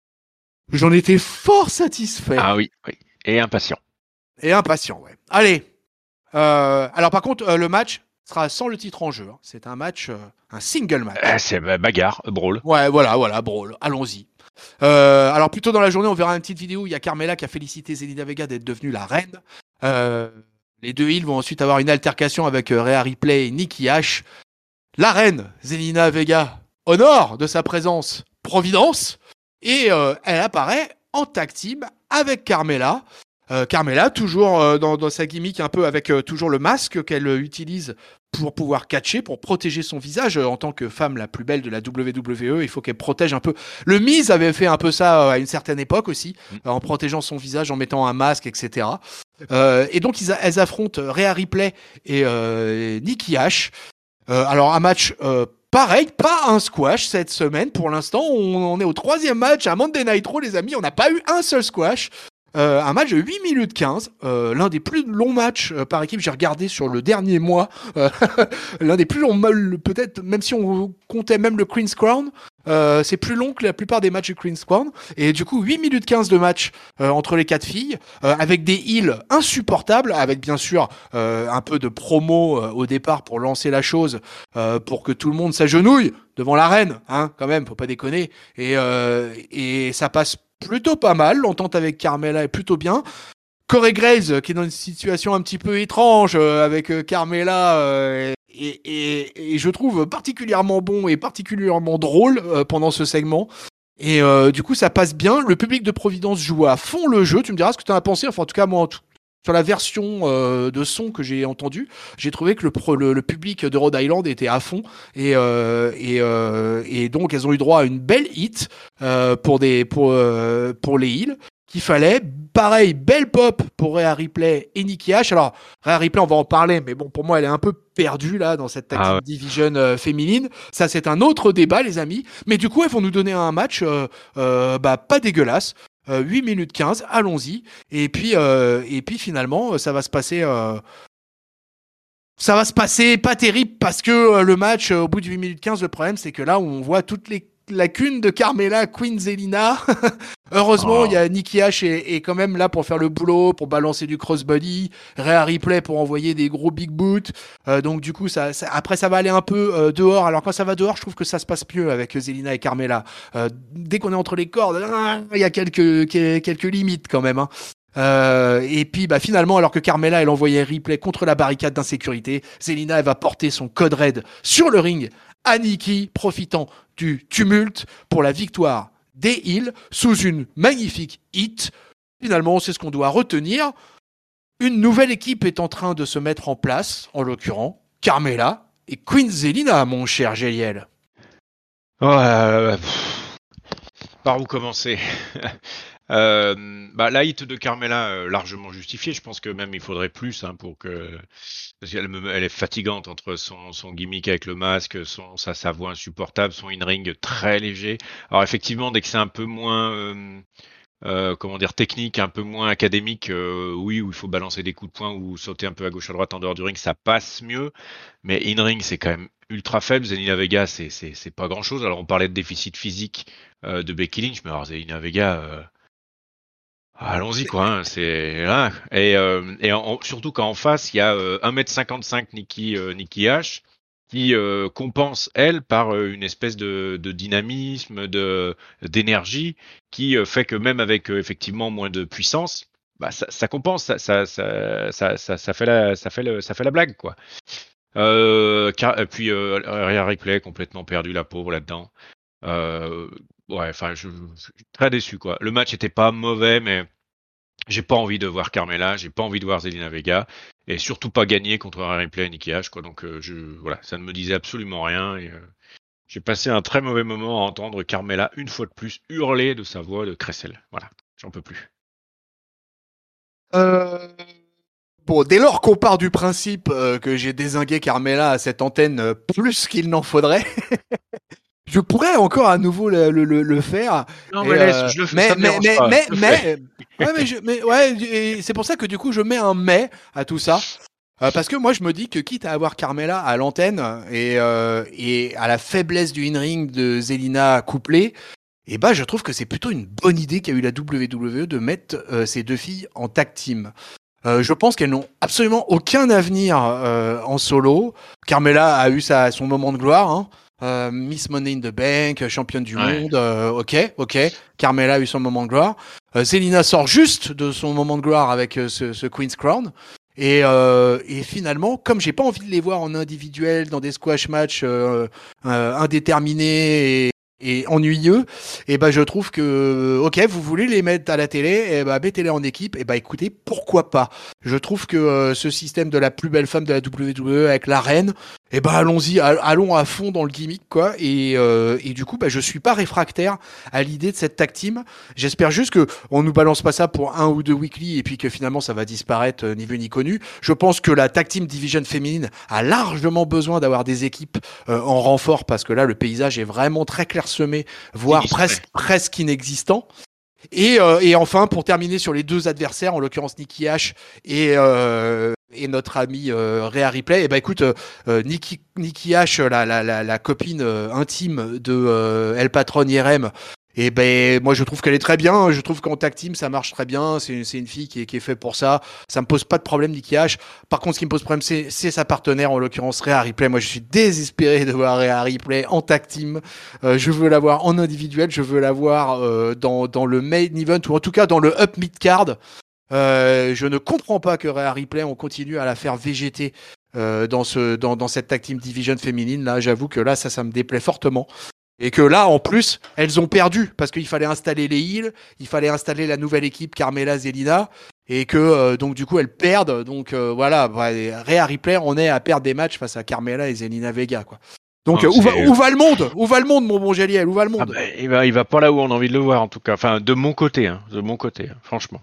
j'en étais fort satisfait Ah oui, oui. Et impatient. et impatient ouais allez. Euh, alors par contre, euh, le match sera sans le titre en jeu. hein. C'est un match, euh, un single match. Euh, c'est ba- bagarre, brawl. Ouais, voilà, voilà, brawl. Allons-y. Euh, alors plus tôt dans la journée, on verra une petite vidéo où il y a Carmella qui a félicité Zelina Vega d'être devenue la reine. Euh, les deux heels vont ensuite avoir une altercation avec euh, Rhea Ripley et Nikki Ash. La reine, Zelina Vega, honore de sa présence Providence. Et euh, elle apparaît en tag team avec Carmella. Euh, Carmella, toujours euh, dans, dans sa gimmick, un peu avec euh, toujours le masque qu'elle euh, utilise pour pouvoir catcher, pour protéger son visage. Euh, en tant que femme la plus belle de la W W E, il faut qu'elle protège un peu. Le Miz avait fait un peu ça euh, à une certaine époque aussi, euh, en protégeant son visage, en mettant un masque, et cetera. Euh, et donc, ils a- elles affrontent Rhea Ripley et euh, Nikki Ash. Euh, alors un match euh, pareil, pas un squash cette semaine pour l'instant. On, on est au troisième match à Monday Night Raw, les amis. On n'a pas eu un seul squash. Euh, un match de huit minutes quinze, euh, l'un des plus longs matchs euh, par équipe. J'ai regardé sur le dernier mois, euh, l'un des plus longs, peut-être même si on comptait même le Queen's Crown, euh, c'est plus long que la plupart des matchs du Queen's Crown. Et du coup, huit minutes quinze de match euh, entre les quatre filles, euh, avec des heals insupportables, avec bien sûr euh, un peu de promo euh, au départ pour lancer la chose, euh, pour que tout le monde s'agenouille devant la reine, hein, quand même, faut pas déconner. Et, euh, et ça passe plutôt pas mal, l'entente avec Carmella est plutôt bien. Corey Graves, euh, qui est dans une situation un petit peu étrange euh, avec euh, Carmella, euh, et, et, et je trouve particulièrement bon et particulièrement drôle euh, pendant ce segment. Et euh, du coup, ça passe bien. Le public de Providence joue à fond le jeu. Tu me diras ce que tu en as pensé. Enfin, en tout cas, moi, en tout- sur la version euh, de son que j'ai entendue, j'ai trouvé que le, pro- le, le public de Rhode Island était à fond. Et, euh, et, euh, et donc, elles ont eu droit à une belle hit euh, pour, des, pour, euh, pour les heals qu'il fallait. Pareil, belle pop pour Rhea Ripley et Nikki Ash. Alors, Rhea Ripley, on va en parler, mais bon, pour moi, elle est un peu perdue là dans cette tag Ah team ouais. division euh, féminine. Ça, c'est un autre débat, les amis. Mais du coup, elles vont nous donner un match euh, euh, bah, pas dégueulasse. Euh, huit minutes quinze, allons-y. Et puis, euh, et puis finalement, ça va se passer. Euh, ça va se passer pas terrible parce que euh, le match, euh, au bout de huit minutes quinze, le problème, c'est que là, on voit toutes les lacunes de Carmella, Queen Zelina. Heureusement, il y Oh. a Nikki Ash est, est quand même là pour faire le boulot, pour balancer du crossbody, Rhea Ripley pour envoyer des gros big boots. Euh, donc du coup, ça, ça- après ça va aller un peu euh, dehors. Alors quand ça va dehors, je trouve que ça se passe mieux avec Zelina et Carmella. Euh, dès qu'on est entre les cordes, ah, il y a quelques quelques limites quand même. Hein. Euh, et puis bah, finalement, alors que Carmella elle envoyait Ripley contre la barricade d'insécurité, Zelina elle va porter son code red sur le ring à Nikki, profitant du tumulte pour la victoire des Heels sous une magnifique hit. Finalement, c'est ce qu'on doit retenir. Une nouvelle équipe est en train de se mettre en place, en l'occurrence Carmella et Queen Zelina, mon cher Géliel. Oh, euh, pff, par où commencer? euh, bah, la hit de Carmella, euh, largement justifiée. Je pense que même il faudrait plus hein, pour que. Parce qu'elle me- elle est fatigante entre son, son gimmick avec le masque, son, sa, sa voix insupportable, son in-ring très léger. Alors, effectivement, dès que c'est un peu moins. euh, euh, comment dire, technique, un peu moins académique, euh, oui, où il faut balancer des coups de poing ou sauter un peu à gauche à droite en dehors du ring, ça passe mieux. Mais in-ring, c'est quand même ultra faible. Zelina Vega, c'est, c'est, c'est pas grand-chose. Alors, on parlait de déficit physique euh, de Becky Lynch, mais alors Zelina Vega, euh, allons-y quoi. Hein, c'est là. Et, euh, et en- surtout quand en face, il y a euh, un mètre cinquante-cinq Nikki, euh, Nikki H qui euh, compense elle par euh, une espèce de, de dynamisme, de d'énergie qui euh, fait que même avec euh, effectivement moins de puissance, bah ça, ça compense, ça ça, ça ça ça ça fait la ça fait le ça fait la blague quoi. Euh, car, et puis euh, Rhea Ripley complètement perdu la pauvre là-dedans. Euh, ouais, enfin je, je suis très déçu quoi. Le match était pas mauvais mais j'ai pas envie de voir Carmella, j'ai pas envie de voir Zelina Vega, et surtout pas gagner contre Rhea Ripley et Nikki H, quoi. Donc euh, je, voilà, ça ne me disait absolument rien. Et, euh, j'ai passé un très mauvais moment à entendre Carmella une fois de plus hurler de sa voix de crécelle. Voilà, j'en peux plus. Euh... Bon, dès lors qu'on part du principe euh, que j'ai dézingué Carmella à cette antenne euh, plus qu'il n'en faudrait, je pourrais encore à nouveau le, le, le, le faire. Non Et, mais laisse, euh, je le fais, mais, ça me mais, dérange mais, pas, mais, je le fais. mais, ouais, mais, je, mais ouais, et c'est pour ça que du coup je mets un mais à tout ça. Euh, parce que moi je me dis que quitte à avoir Carmella à l'antenne et, euh, et à la faiblesse du in-ring de Zelina couplée, et bah je trouve que c'est plutôt une bonne idée qu'a eu la W W E de mettre euh, ces deux filles en tag team. Euh, je pense qu'elles n'ont absolument aucun avenir euh, en solo. Carmella a eu sa, son moment de gloire, hein. Euh, Miss Money in the Bank, championne du Ouais. monde, euh, ok, ok. Carmella a eu son moment de gloire. Euh, Zelina sort juste de son moment de gloire avec euh, ce, ce Queen's Crown. Et, euh, et finalement, comme j'ai pas envie de les voir en individuel dans des squash matchs euh, euh, indéterminés et, et ennuyeux, et ben je trouve que ok, vous voulez les mettre à la télé, et ben mettez-les en équipe. Et ben écoutez, pourquoi pas. Je trouve que euh, ce système de la plus belle femme de la W W E avec la reine, et ben allons-y, all- allons à fond dans le gimmick quoi. Et, euh, et du coup, ben je suis pas réfractaire à l'idée de cette tag team. J'espère juste que on nous balance pas ça pour un ou deux weekly et puis que finalement ça va disparaître euh, ni vu ni connu. Je pense que la tag team division féminine a largement besoin d'avoir des équipes euh, en renfort parce que là le paysage est vraiment très clairsemé, voire Sinistré. presque presque inexistant. Et, euh, et enfin, pour terminer sur les deux adversaires, en l'occurrence Nikki H et, euh, et notre ami euh, Rhea Ripley, et ben écoute, euh, Nikki, Nikki H, la, la, la, la copine euh, intime de euh, El Patron Yerem, et ben moi je trouve qu'elle est très bien. Je trouve qu'en tag team ça marche très bien. C'est c'est une fille qui est, qui est faite pour ça. Ça me pose pas de problème Nikki H. Par contre, ce qui me pose problème, c'est c'est sa partenaire, en l'occurrence Rhea Ripley. Moi, je suis désespéré de voir Rhea Ripley en tag team. Euh, je veux la voir en individuel. Je veux la voir euh, dans dans le main event ou en tout cas dans le up mid card. Euh, je ne comprends pas que Rhea Ripley on continue à la faire végéter euh, dans ce dans dans cette tag team division féminine. Là, j'avoue que là ça ça me déplaît fortement. Et que là, en plus, elles ont perdu parce qu'il fallait installer les heels, il fallait installer la nouvelle équipe Carmella Zelina, et que euh, donc du coup elles perdent. Donc euh, voilà, bah, Rhea Ripley, on est à perdre des matchs face à Carmella et Zelina Vega, quoi. Donc Non, euh, où, va, c'est... où va le monde? Où va le monde, mon bon Géliel? Où va le Ah monde? bah, il va, il va pas là où on a envie de le voir en tout cas. Enfin, de mon côté, hein, de mon côté, hein, franchement.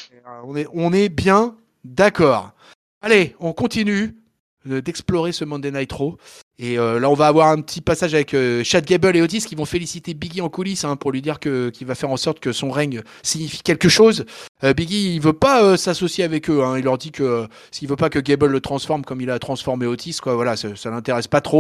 On est, on est bien d'accord. Allez, on continue euh, d'explorer ce Monday Night Raw. Et euh, là, on va avoir un petit passage avec euh, Chad Gable et Otis qui vont féliciter Biggie en coulisses hein, pour lui dire que qu'il va faire en sorte que son règne signifie quelque chose. Euh, Biggie, il veut pas euh, s'associer avec eux. Hein. Il leur dit que euh, s'il veut pas que Gable le transforme comme il a transformé Otis, quoi, voilà, ça, ça l'intéresse pas trop.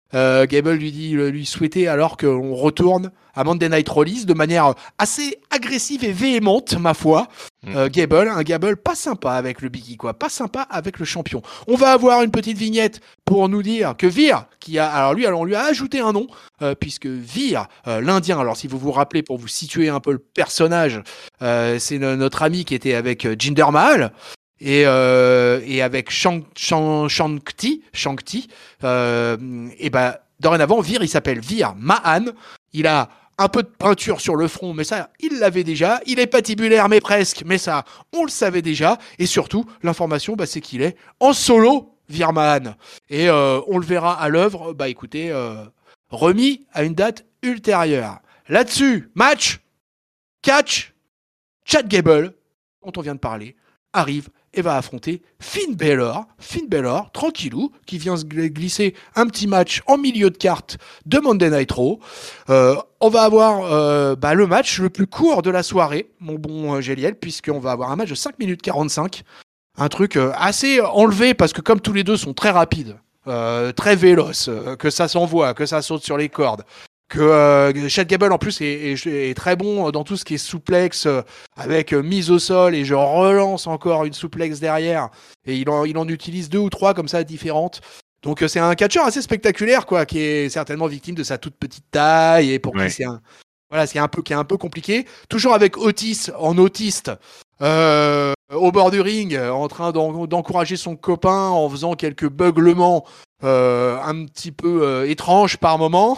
Euh, Gable lui dit lui souhaiter alors qu'on retourne à Monday Night Raw de manière assez agressive et véhémente, ma foi. Mm. Euh, Gable, un Gable pas sympa avec le Biggie, quoi, pas sympa avec le champion. On va avoir une petite vignette pour nous dire que Veer, qui a, alors lui, alors on lui a ajouté un nom, euh, puisque Veer, euh, l'Indien. Alors si vous vous rappelez, pour vous situer un peu le personnage, euh, c'est no- notre ami qui était avec euh, Jinder Mahal. Et, euh, et avec Shang, Shang, Shang-Ti, Shang-Ti euh, et ben dorénavant, Veer, il s'appelle Veer Mahan. Il a un peu de peinture sur le front, mais ça, il l'avait déjà. Il est patibulaire, mais presque, mais ça, on le savait déjà. Et surtout, l'information, bah, c'est qu'il est en solo, Veer Mahan. Et euh, on le verra à l'œuvre, bah écoutez, euh, remis à une date ultérieure. Là-dessus, match, catch, Chad Gable, dont on vient de parler, arrive et va affronter Finn Balor, Finn Balor, tranquillou, qui vient se glisser un petit match en milieu de carte de Monday Night Raw. Euh, on va avoir euh, bah, le match le plus court de la soirée, mon bon euh, Géliel, puisqu'on va avoir un match de cinq minutes quarante-cinq. Un truc euh, assez enlevé, parce que comme tous les deux sont très rapides, euh, très véloces, euh, que ça s'envoie, que ça saute sur les cordes, que euh, Chad Gable en plus est, est, est très bon dans tout ce qui est souplex euh, avec euh, mise au sol, et je relance encore une souplex derrière, et il en, il en utilise deux ou trois comme ça différentes. Donc euh, c'est un catcheur assez spectaculaire, quoi, qui est certainement victime de sa toute petite taille, et pour ouais. qui c'est un voilà, c'est un peu qui est un peu compliqué. Toujours avec Otis en autiste. Euh, au bord du ring, en train d'en, d'encourager son copain en faisant quelques beuglements euh, un petit peu euh, étranges par moment.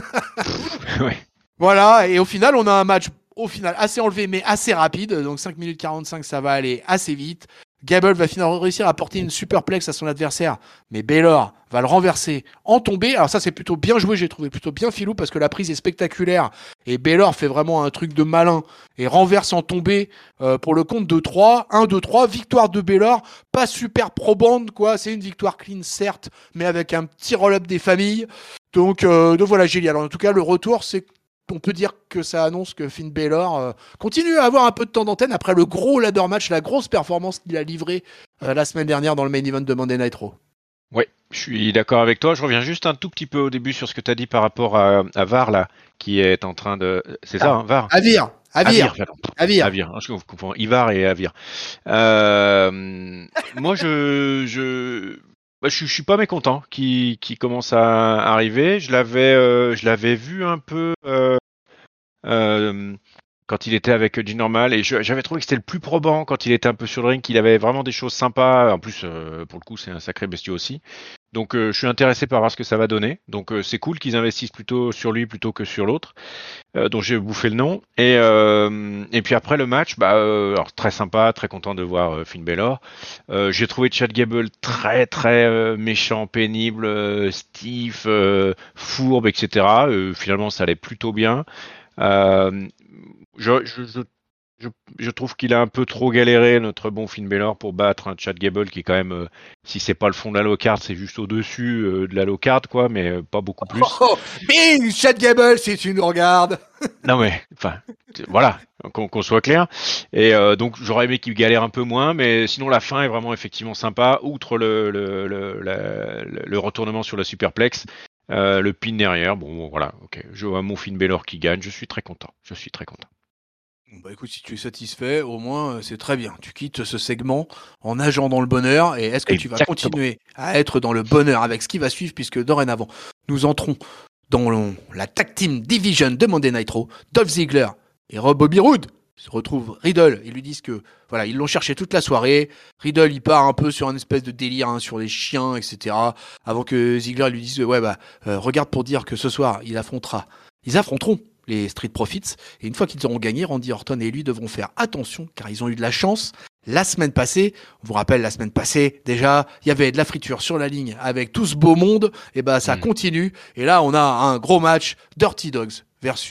Ouais. Voilà, et au final, on a un match au final assez enlevé, mais assez rapide. Donc cinq minutes quarante-cinq, ça va aller assez vite. Gable va finalement réussir à porter une superplex à son adversaire, mais Balor va le renverser en tombée. Alors ça, c'est plutôt bien joué, j'ai trouvé plutôt bien filou, parce que la prise est spectaculaire, et Balor fait vraiment un truc de malin, et renverse en tombée euh, pour le compte de trois. un, deux, trois, victoire de Balor, pas super probante, quoi, c'est une victoire clean, certes, mais avec un petit roll-up des familles. Donc, euh, donc voilà, Gilles. Alors en tout cas, le retour, c'est on peut dire que ça annonce que Finn Balor euh, continue à avoir un peu de temps d'antenne après le gros ladder match, la grosse performance qu'il a livrée euh, la semaine dernière dans le main event de Monday Night Raw. Oui, je suis d'accord avec toi. Je reviens juste un tout petit peu au début sur ce que tu as dit par rapport à, à Var, là, qui est en train de... C'est ah, ça, hein, Var Avir Avir Avir. Avir. Je confonds Ivar et Avir. Euh, moi, je... je... Bah, je, je suis pas mécontent qui qui commence à arriver. Je l'avais euh, je l'avais vu un peu euh, euh, quand il était avec Jinder Mahal, et je, j'avais trouvé que c'était le plus probant quand il était un peu sur le ring, qu'il avait vraiment des choses sympas. En plus, euh, pour le coup, c'est un sacré bestiau aussi. Donc, euh, je suis intéressé par voir ce que ça va donner. Donc, euh, c'est cool qu'ils investissent plutôt sur lui plutôt que sur l'autre, euh, dont j'ai bouffé le nom. Et, euh, et puis après le match, bah, euh, alors très sympa, très content de voir euh, Finn Balor. Euh, j'ai trouvé Chad Gable très très euh, méchant, pénible, euh, stiff, euh, fourbe, et cetera. Euh, finalement, ça allait plutôt bien. Euh, je, je, je Je, je trouve qu'il a un peu trop galéré, notre bon Finn Balor, pour battre un Chad Gable qui est quand même, euh, si c'est pas le fond de la low card, c'est juste au-dessus euh, de la low card, quoi, mais euh, pas beaucoup plus. Oh, oh, bing, Chad Gable, si tu nous regardes. Non mais, enfin, voilà, qu'on, qu'on soit clair. Et euh, donc j'aurais aimé qu'il galère un peu moins, mais sinon la fin est vraiment effectivement sympa, outre le, le, le, le, le retournement sur la superplex. Euh, le pin derrière, bon, bon voilà, ok, je vois mon Finn Balor qui gagne, je suis très content, je suis très content. Bah écoute, si tu es satisfait, au moins c'est très bien. Tu quittes ce segment en nageant dans le bonheur, et est-ce que Exactement. Tu vas continuer à être dans le bonheur avec ce qui va suivre, puisque dorénavant nous entrons dans le, la Tag Team Division de Monday Night Raw. Dolph Ziggler et Rob Bobby Roode se retrouvent Riddle, ils lui disent que voilà, ils l'ont cherché toute la soirée. Riddle il part un peu sur un espèce de délire hein, sur les chiens, et cetera. Avant que Ziggler lui dise ouais bah euh, regarde pour dire que ce soir il affrontera, ils affronteront les Street Profits, et une fois qu'ils auront gagné, Randy Orton et lui devront faire attention, car ils ont eu de la chance. La semaine passée, on vous rappelle, la semaine passée, déjà, il y avait de la friture sur la ligne avec tout ce beau monde, et bah ça mmh. continue, et là on a un gros match, Dirty Dogs versus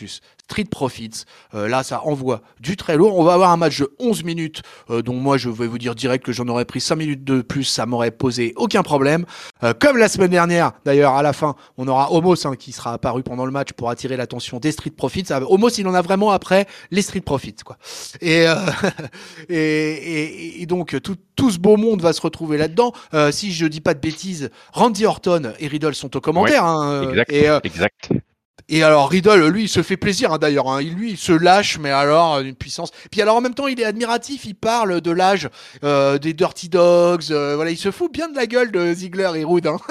Street Profits. Euh, là, ça envoie du très lourd. On va avoir un match de onze minutes, euh, dont moi, je vais vous dire direct que j'en aurais pris cinq minutes de plus, ça m'aurait posé aucun problème. Euh, comme la semaine dernière, d'ailleurs, à la fin, on aura Omos hein, qui sera apparu pendant le match pour attirer l'attention des Street Profits. Omos, il en a vraiment après les Street Profits, quoi. Et, euh, et, et, et donc, tout, tout ce beau monde va se retrouver là-dedans. Euh, si je dis pas de bêtises, Randy Orton et Riddle sont aux commentaires. Ouais, hein, exact, et, euh, exact. Et alors Riddle, lui, il se fait plaisir hein, d'ailleurs. Hein. Il, lui, il se lâche, mais alors une puissance. Puis alors en même temps, il est admiratif. Il parle de l'âge euh, des Dirty Dogs. Euh, voilà, il se fout bien de la gueule de Ziggler et Rude, hein.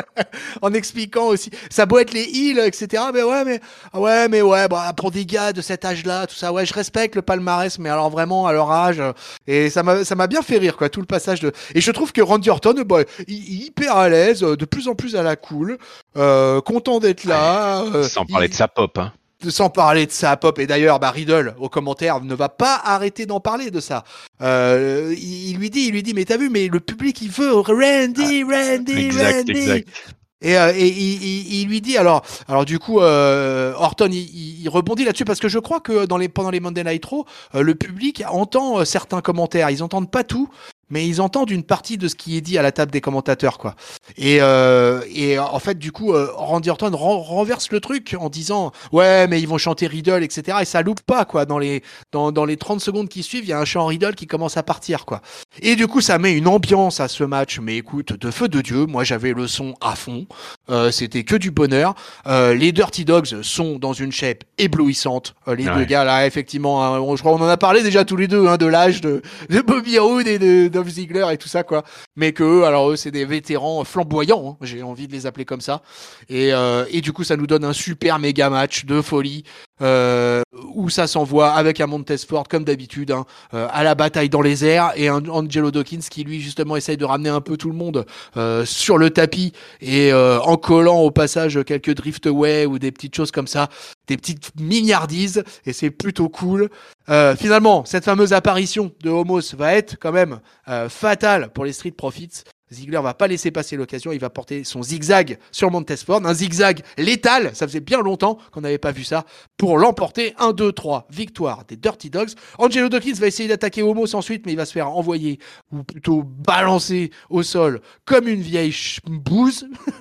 En expliquant aussi. Ça doit être les heels, et cetera. Mais ouais, mais ouais, mais ouais, bah pour des gars de cet âge-là, tout ça. Ouais, je respecte le palmarès, mais alors vraiment à leur âge. Et ça m'a, ça m'a bien fait rire, quoi, tout le passage de. Et je trouve que Randy Orton, bah, il, il est hyper à l'aise, de plus en plus à la cool, euh, content d'être là. Euh, Sans parler il... de sa pop, hein. Sans parler de sa pop. Et d'ailleurs, bah, Riddle, au commentaire, ne va pas arrêter d'en parler de ça. Euh, il, il lui dit, il lui dit, mais t'as vu, mais le public, il veut Randy, Randy, Exact, Randy. exact. Et, euh, et il, il, il lui dit alors, alors du coup, euh, Orton, il, il, il rebondit là-dessus parce que je crois que dans les, pendant les Monday Night Raw, euh, le public entend euh, certains commentaires. Ils entendent pas tout, mais ils entendent une partie de ce qui est dit à la table des commentateurs, quoi. Et, euh, et en fait, du coup, euh, Randy Orton ren- renverse le truc en disant ouais, mais ils vont chanter Riddle, et cetera. Et ça loupe pas, quoi. Dans les, dans, dans les trente secondes qui suivent, il y a un chant Riddle qui commence à partir, quoi. Et du coup, ça met une ambiance à ce match. Mais écoute, de feu de Dieu, moi j'avais le son à fond. Euh, c'était que du bonheur. Euh, les Dirty Dogs sont dans une shape éblouissante. Euh, les Ouais. deux gars là, effectivement, hein, on, je crois qu'on en a parlé déjà tous les deux hein, de l'âge de, de Bobby Roode et de Dolph Ziggler et tout ça, quoi. Mais que eux, alors eux, c'est des vétérans flamboyants. Hein, j'ai envie de les appeler comme ça. Et, euh, et du coup, ça nous donne un super méga match de folie. Euh, où ça s'envoie avec un Montesford comme d'habitude hein, euh, à la bataille dans les airs et un Angelo Dawkins qui lui justement essaye de ramener un peu tout le monde euh, sur le tapis et euh, en collant au passage quelques driftaway ou des petites choses comme ça, des petites milliardises et c'est plutôt cool. Euh, finalement, cette fameuse apparition de Homos va être quand même euh, fatale pour les Street Profits. Ziggler va pas laisser passer l'occasion, il va porter son zigzag sur Montesford, un zigzag létal, ça faisait bien longtemps qu'on n'avait pas vu ça, pour l'emporter. Un, deux, trois, victoire des Dirty Dogs. Angelo Dawkins va essayer d'attaquer Homos ensuite, mais il va se faire envoyer, ou plutôt balancer au sol, comme une vieille ch- bouse.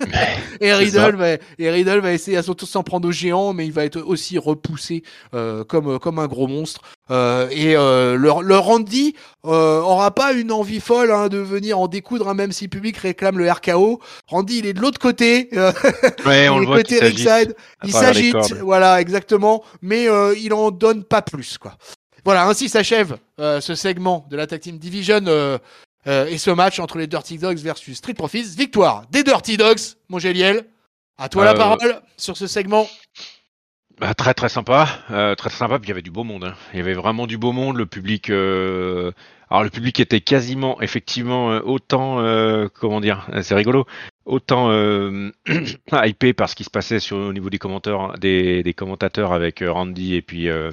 et, Riddle va, et Riddle va essayer à s'en prendre au géant, mais il va être aussi repoussé euh, comme, comme un gros monstre. Euh, et euh, le, le Randy euh, aura pas une envie folle hein, de venir en découdre, hein, même si le public réclame le R K O. Randy, il est de l'autre côté. Euh, Ouais, on il le est voit côté qu'il s'agite ringside. à Il travers les s'agite, cordes. voilà, exactement. Mais euh, il en donne pas plus, quoi. Voilà, ainsi s'achève euh, ce segment de la Tag Team Division euh, euh, et ce match entre les Dirty Dogs versus Street Profits. Victoire des Dirty Dogs, mon Géliel. À toi Euh, la parole sur ce segment. Bah, très très sympa, euh, très très sympa. Puis il y avait du beau monde. Hein. Il y avait vraiment du beau monde. Le public, euh... alors le public était quasiment, effectivement, euh, autant, euh, comment dire, c'est rigolo, autant euh, hypé par ce qui se passait sur au niveau des commentateurs, des, des commentateurs avec euh, Randy et puis euh,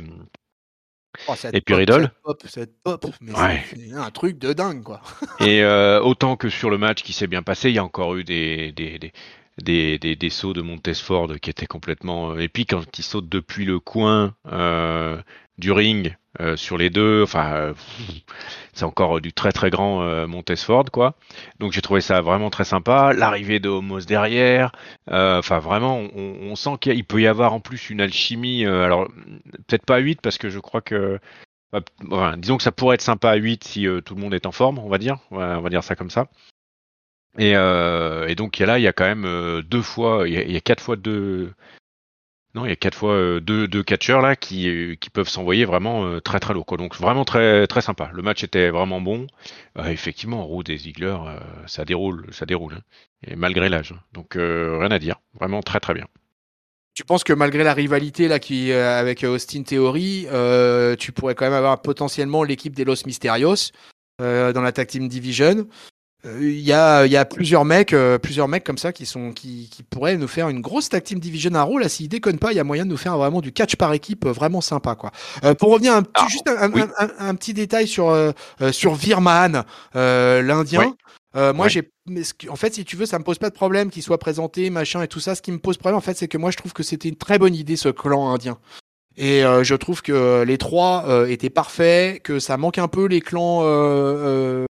Oh, cette et puis pop, Riddle. cette pop, cette pop, mais Ouais. c'est, c'est un truc de dingue, quoi. Et euh, autant que sur le match qui s'est bien passé, il y a encore eu des des des des, des, des sauts de Montesford qui étaient complètement euh, épiques quand il saute depuis le coin euh, du ring euh, sur les deux. Enfin, euh, c'est encore du très très grand euh, Montesford quoi. Donc j'ai trouvé ça vraiment très sympa. L'arrivée de Homos derrière. euh, Enfin vraiment, on, on sent qu'il peut y avoir en plus une alchimie. euh, alors peut-être pas à huit parce que je crois que bah, enfin, disons que ça pourrait être sympa à huit si euh, tout le monde est en forme, on va dire. On va, on va dire ça comme ça. Et, euh, et donc il y a là, il y a quand même euh, deux fois, il y, a, il y a quatre fois deux, non, il y a quatre fois euh, deux, deux catcheurs là qui, euh, qui peuvent s'envoyer vraiment euh, très très lourd quoi. Donc vraiment très très sympa. Le match était vraiment bon. Euh, effectivement, Roode et Ziggler, euh, ça déroule, ça déroule. Hein. Et malgré l'âge. Hein. Donc euh, rien à dire. Vraiment très très bien. Tu penses que malgré la rivalité là qui euh, avec Austin Theory, euh, tu pourrais quand même avoir potentiellement l'équipe des Los Mysterios euh, dans la Tag Team Division. Il y a, y a plusieurs mecs, euh, plusieurs mecs comme ça qui sont, qui, qui pourraient nous faire une grosse tag team division à Raw. Là, s'ils déconnent pas, il y a moyen de nous faire vraiment du catch par équipe euh, vraiment sympa, quoi. Euh, pour revenir un petit, Ah, juste un, oui. un, un, un petit détail sur euh, euh, sur Virman, euh, l'Indien. Ouais. Euh, moi, Ouais. j'ai, mais ce que- en fait, si tu veux, ça me pose pas de problème qu'il soit présenté, machin et tout ça. Ce qui me pose problème, en fait, c'est que moi, je trouve que c'était une très bonne idée ce clan indien. Et euh, je trouve que les trois euh, étaient parfaits, que ça manque un peu les clans euh, euh,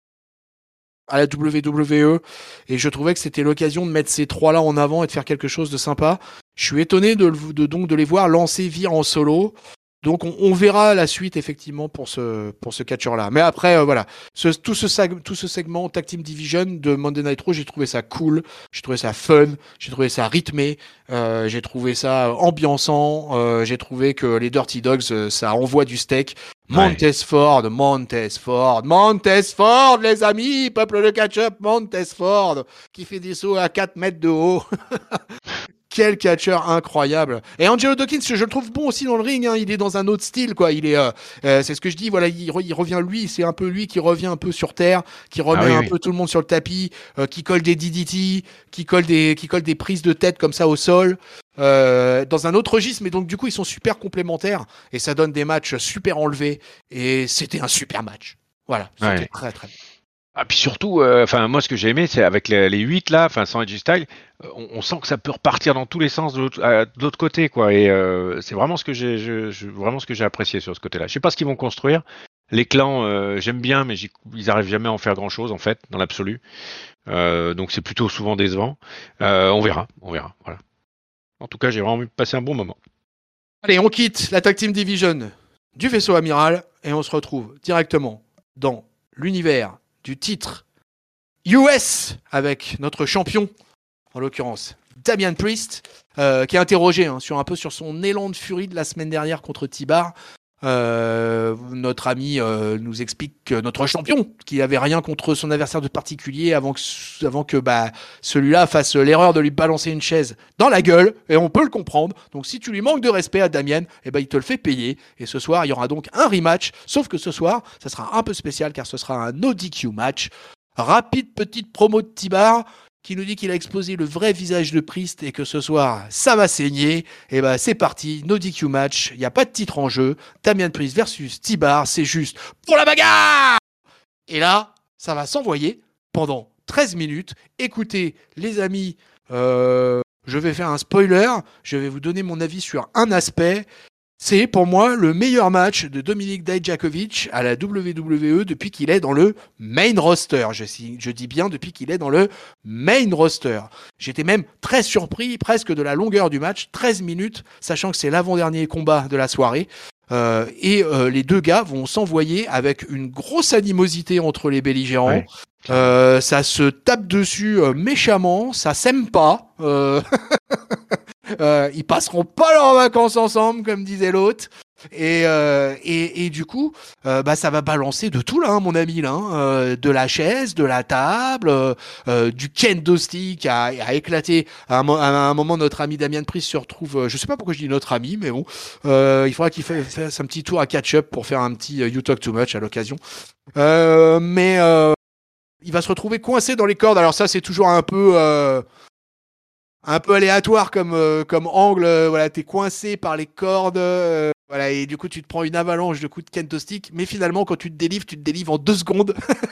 à la W W E. Et je trouvais que c'était l'occasion de mettre ces trois-là en avant et de faire quelque chose de sympa. Je suis étonné de, de, donc de les voir lancer Veer en solo. Donc on, on verra la suite effectivement pour ce pour ce catcheur-là. Mais après euh, voilà, ce, tout ce seg- tout ce segment Tag Team Division de Monday Night Raw, j'ai trouvé ça cool, j'ai trouvé ça fun, j'ai trouvé ça rythmé, euh, j'ai trouvé ça ambiançant, euh, j'ai trouvé que les Dirty Dogs euh, ça envoie du steak. Montez Ouais. Ford, Montez Ford, Montez Ford, les amis, peuple de catch-up, Montez Ford, qui fait des sauts à quatre mètres de haut. Quel catcheur incroyable. Et Angelo Dawkins, je le trouve bon aussi dans le ring. Hein. Il est dans un autre style, quoi. Il est, euh, euh, c'est ce que je dis. Voilà, il, re- il revient lui. C'est un peu lui qui revient un peu sur terre, qui Ah remet oui, un oui. peu tout le monde sur le tapis, euh, qui colle des D D T, qui colle des, qui colle des prises de tête comme ça au sol, euh, dans un autre registre. Mais donc du coup, ils sont super complémentaires et ça donne des matchs super enlevés. Et c'était un super match. Voilà, c'était Ouais. très très. Ah, puis surtout, euh, enfin moi ce que j'ai aimé, c'est avec les, les huit là, enfin sans Edgy Style, euh, on, on sent que ça peut repartir dans tous les sens de l'autre, à- de l'autre côté, quoi. Et euh, c'est vraiment ce que j'ai, je- je- vraiment ce que j'ai apprécié sur ce côté-là. Je sais pas ce qu'ils vont construire. Les clans, euh, j'aime bien, mais j'y- ils arrivent jamais à en faire grand-chose en fait, dans l'absolu. Euh, donc c'est plutôt souvent décevant. Euh, on verra, on verra. Voilà. En tout cas, j'ai vraiment passé un bon moment. Allez, on quitte la Tag Team Division du vaisseau amiral et on se retrouve directement dans l'univers du titre U S avec notre champion, en l'occurrence Damian Priest, euh, qui est interrogé hein, sur un peu sur son élan de furie de la semaine dernière contre T-Bar. Euh, notre ami euh, nous explique que notre champion, qu'il avait rien contre son adversaire de particulier avant que, avant que bah, celui-là fasse l'erreur de lui balancer une chaise dans la gueule, et on peut le comprendre. Donc si tu lui manques de respect à Damien, eh ben, il te le fait payer. Et ce soir, il y aura donc un rematch, sauf que ce soir, ça sera un peu spécial car ce sera un no D Q match. Rapide petite promo de T-Bar qui nous dit qu'il a exposé le vrai visage de Priest et que ce soir, ça va saigner. Et ben c'est parti, no D Q match, il n'y a pas de titre en jeu. Damian Priest versus T-Bar, c'est juste pour la bagarre. Et là, ça va s'envoyer pendant treize minutes. Écoutez, les amis, euh, je vais faire un spoiler, je vais vous donner mon avis sur un aspect. C'est pour moi le meilleur match de Dominik Dijakovic à la W W E depuis qu'il est dans le main roster. Je, je dis bien depuis qu'il est dans le main roster. J'étais même très surpris presque de la longueur du match, treize minutes, sachant que c'est l'avant-dernier combat de la soirée. Euh, et euh, les deux gars vont s'envoyer avec une grosse animosité entre les belligérants. Ouais, Euh, ça se tape dessus euh, méchamment, ça s'aime pas. Euh... Euh, ils passeront pas leurs vacances ensemble, comme disait l'autre. Et, euh, et, et du coup, euh, bah, ça va balancer de tout là, hein, mon ami là, hein, euh, de la chaise, de la table, euh, euh, du kendo stick à, à éclater. À un, mo- à un moment, notre ami Damien Priest se retrouve, euh, je sais pas pourquoi je dis notre ami, mais bon, euh, il faudra qu'il fa- fasse un petit tour à catch-up pour faire un petit euh, You Talk Too Much à l'occasion. Euh, mais euh, il va se retrouver coincé dans les cordes. Alors ça, c'est toujours un peu euh, un peu aléatoire comme, euh, comme angle. Euh, voilà, t'es coincé par les cordes. Euh, voilà, et du coup, tu te prends une avalanche de coups de kendo stick. Mais finalement, quand tu te délivres, tu te délivres en deux secondes.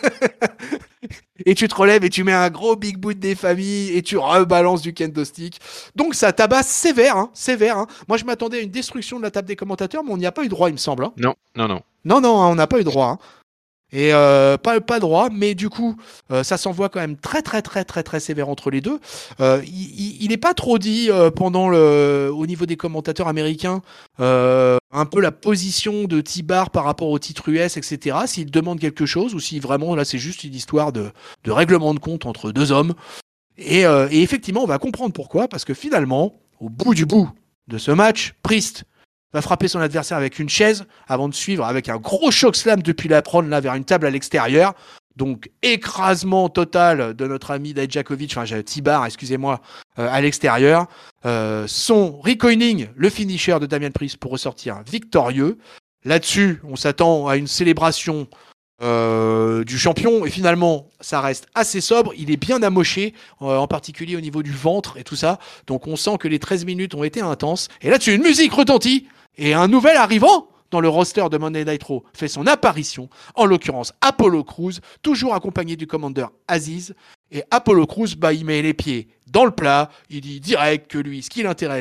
Et tu te relèves et tu mets un gros big boot des familles et tu rebalances du kendo stick. Donc ça tabasse sévère, hein, sévère. Hein. Moi, je m'attendais à une destruction de la table des commentateurs, mais on n'y a pas eu droit, il me semble. Hein. non, non, non. Non, non, hein, on n'a pas eu droit. Hein. Et euh, pas, pas droit, mais du coup, euh, ça s'envoie quand même très très très très très sévère entre les deux. Euh, il n'est pas trop dit euh, pendant le, au niveau des commentateurs américains, euh, un peu la position de T-Bar par rapport au titre U S, et cetera. S'il demande quelque chose ou si vraiment là c'est juste une histoire de, de règlement de compte entre deux hommes. Et, euh, et effectivement, on va comprendre pourquoi, parce que finalement, au bout du bout de ce match, Priest va frapper son adversaire avec une chaise avant de suivre avec un gros choc slam depuis la prendre là vers une table à l'extérieur. Donc écrasement total de notre ami Dijakovic, enfin T-Bar, excusez-moi, euh, à l'extérieur. Euh, son recoining, le finisher de Damian Priest pour ressortir victorieux. Là-dessus, on s'attend à une célébration euh, du champion et finalement, ça reste assez sobre. Il est bien amoché, euh, en particulier au niveau du ventre et tout ça. Donc on sent que les treize minutes ont été intenses. Et là-dessus, une musique retentit. Et un nouvel arrivant dans le roster de Monday Night Raw fait son apparition, en l'occurrence Apollo Crews, toujours accompagné du commandeur Aziz. Et Apollo Crews, bah, il met les pieds dans le plat, il dit direct que lui, ce qui l'intéresse,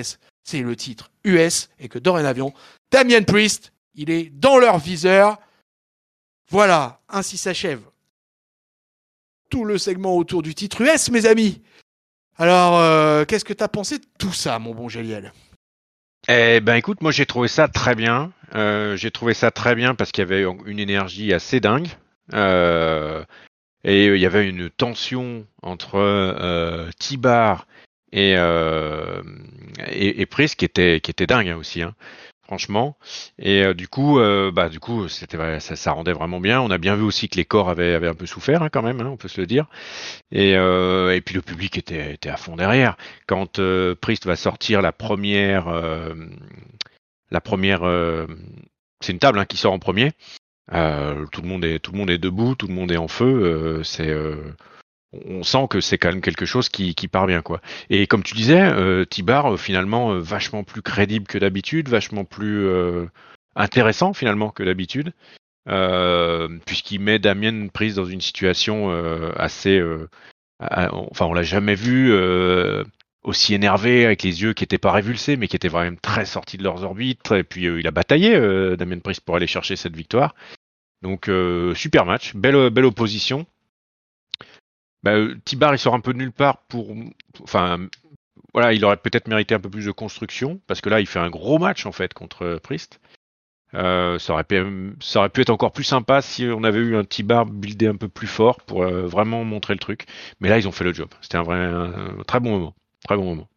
c'est le titre U S et que dorénavant, Damien Priest, il est dans leur viseur. Voilà, ainsi s'achève tout le segment autour du titre U S, mes amis. Alors, euh, qu'est-ce que t'as pensé de tout ça, mon bon Géliel ? Eh ben écoute, moi j'ai trouvé ça très bien. Euh, j'ai trouvé ça très bien parce qu'il y avait une énergie assez dingue. Euh, et il y avait une tension entre euh, T-Bar et, euh, et, et Priest qui était, qui était dingue hein, aussi. Hein. Franchement, et euh, du coup, euh, bah du coup, c'était ça, ça rendait vraiment bien. On a bien vu aussi que les corps avaient, avaient un peu souffert hein, quand même, hein, on peut se le dire. Et, euh, et puis le public était, était à fond derrière. Quand euh, Priest va sortir la première, euh, la première, euh, c'est une table hein, qui sort en premier. Euh, tout le monde est, tout le monde est debout, tout le monde est en feu. Euh, c'est euh, on sent que c'est quand même quelque chose qui, qui part bien quoi. Et comme tu disais, euh, T-Bar euh, finalement euh, vachement plus crédible que d'habitude, vachement plus euh, intéressant finalement que d'habitude, euh, puisqu'il met Damien Priest dans une situation euh, assez, euh, à- enfin on l'a jamais vu euh, aussi énervé avec les yeux qui étaient pas révulsés, mais qui étaient vraiment très sortis de leurs orbites. Et puis euh, il a bataillé euh, Damien Priest pour aller chercher cette victoire. Donc euh, super match, belle belle opposition. Bah, euh, T-Bar il sort un peu de nulle part pour, enfin, voilà, il aurait peut-être mérité un peu plus de construction parce que là il fait un gros match en fait contre Priest. Euh, ça aurait pu, ça aurait pu être encore plus sympa si on avait eu un T-Bar buildé un peu plus fort pour euh, vraiment montrer le truc. Mais là ils ont fait le job. C'était un vrai, un, un très bon moment, très bon moment.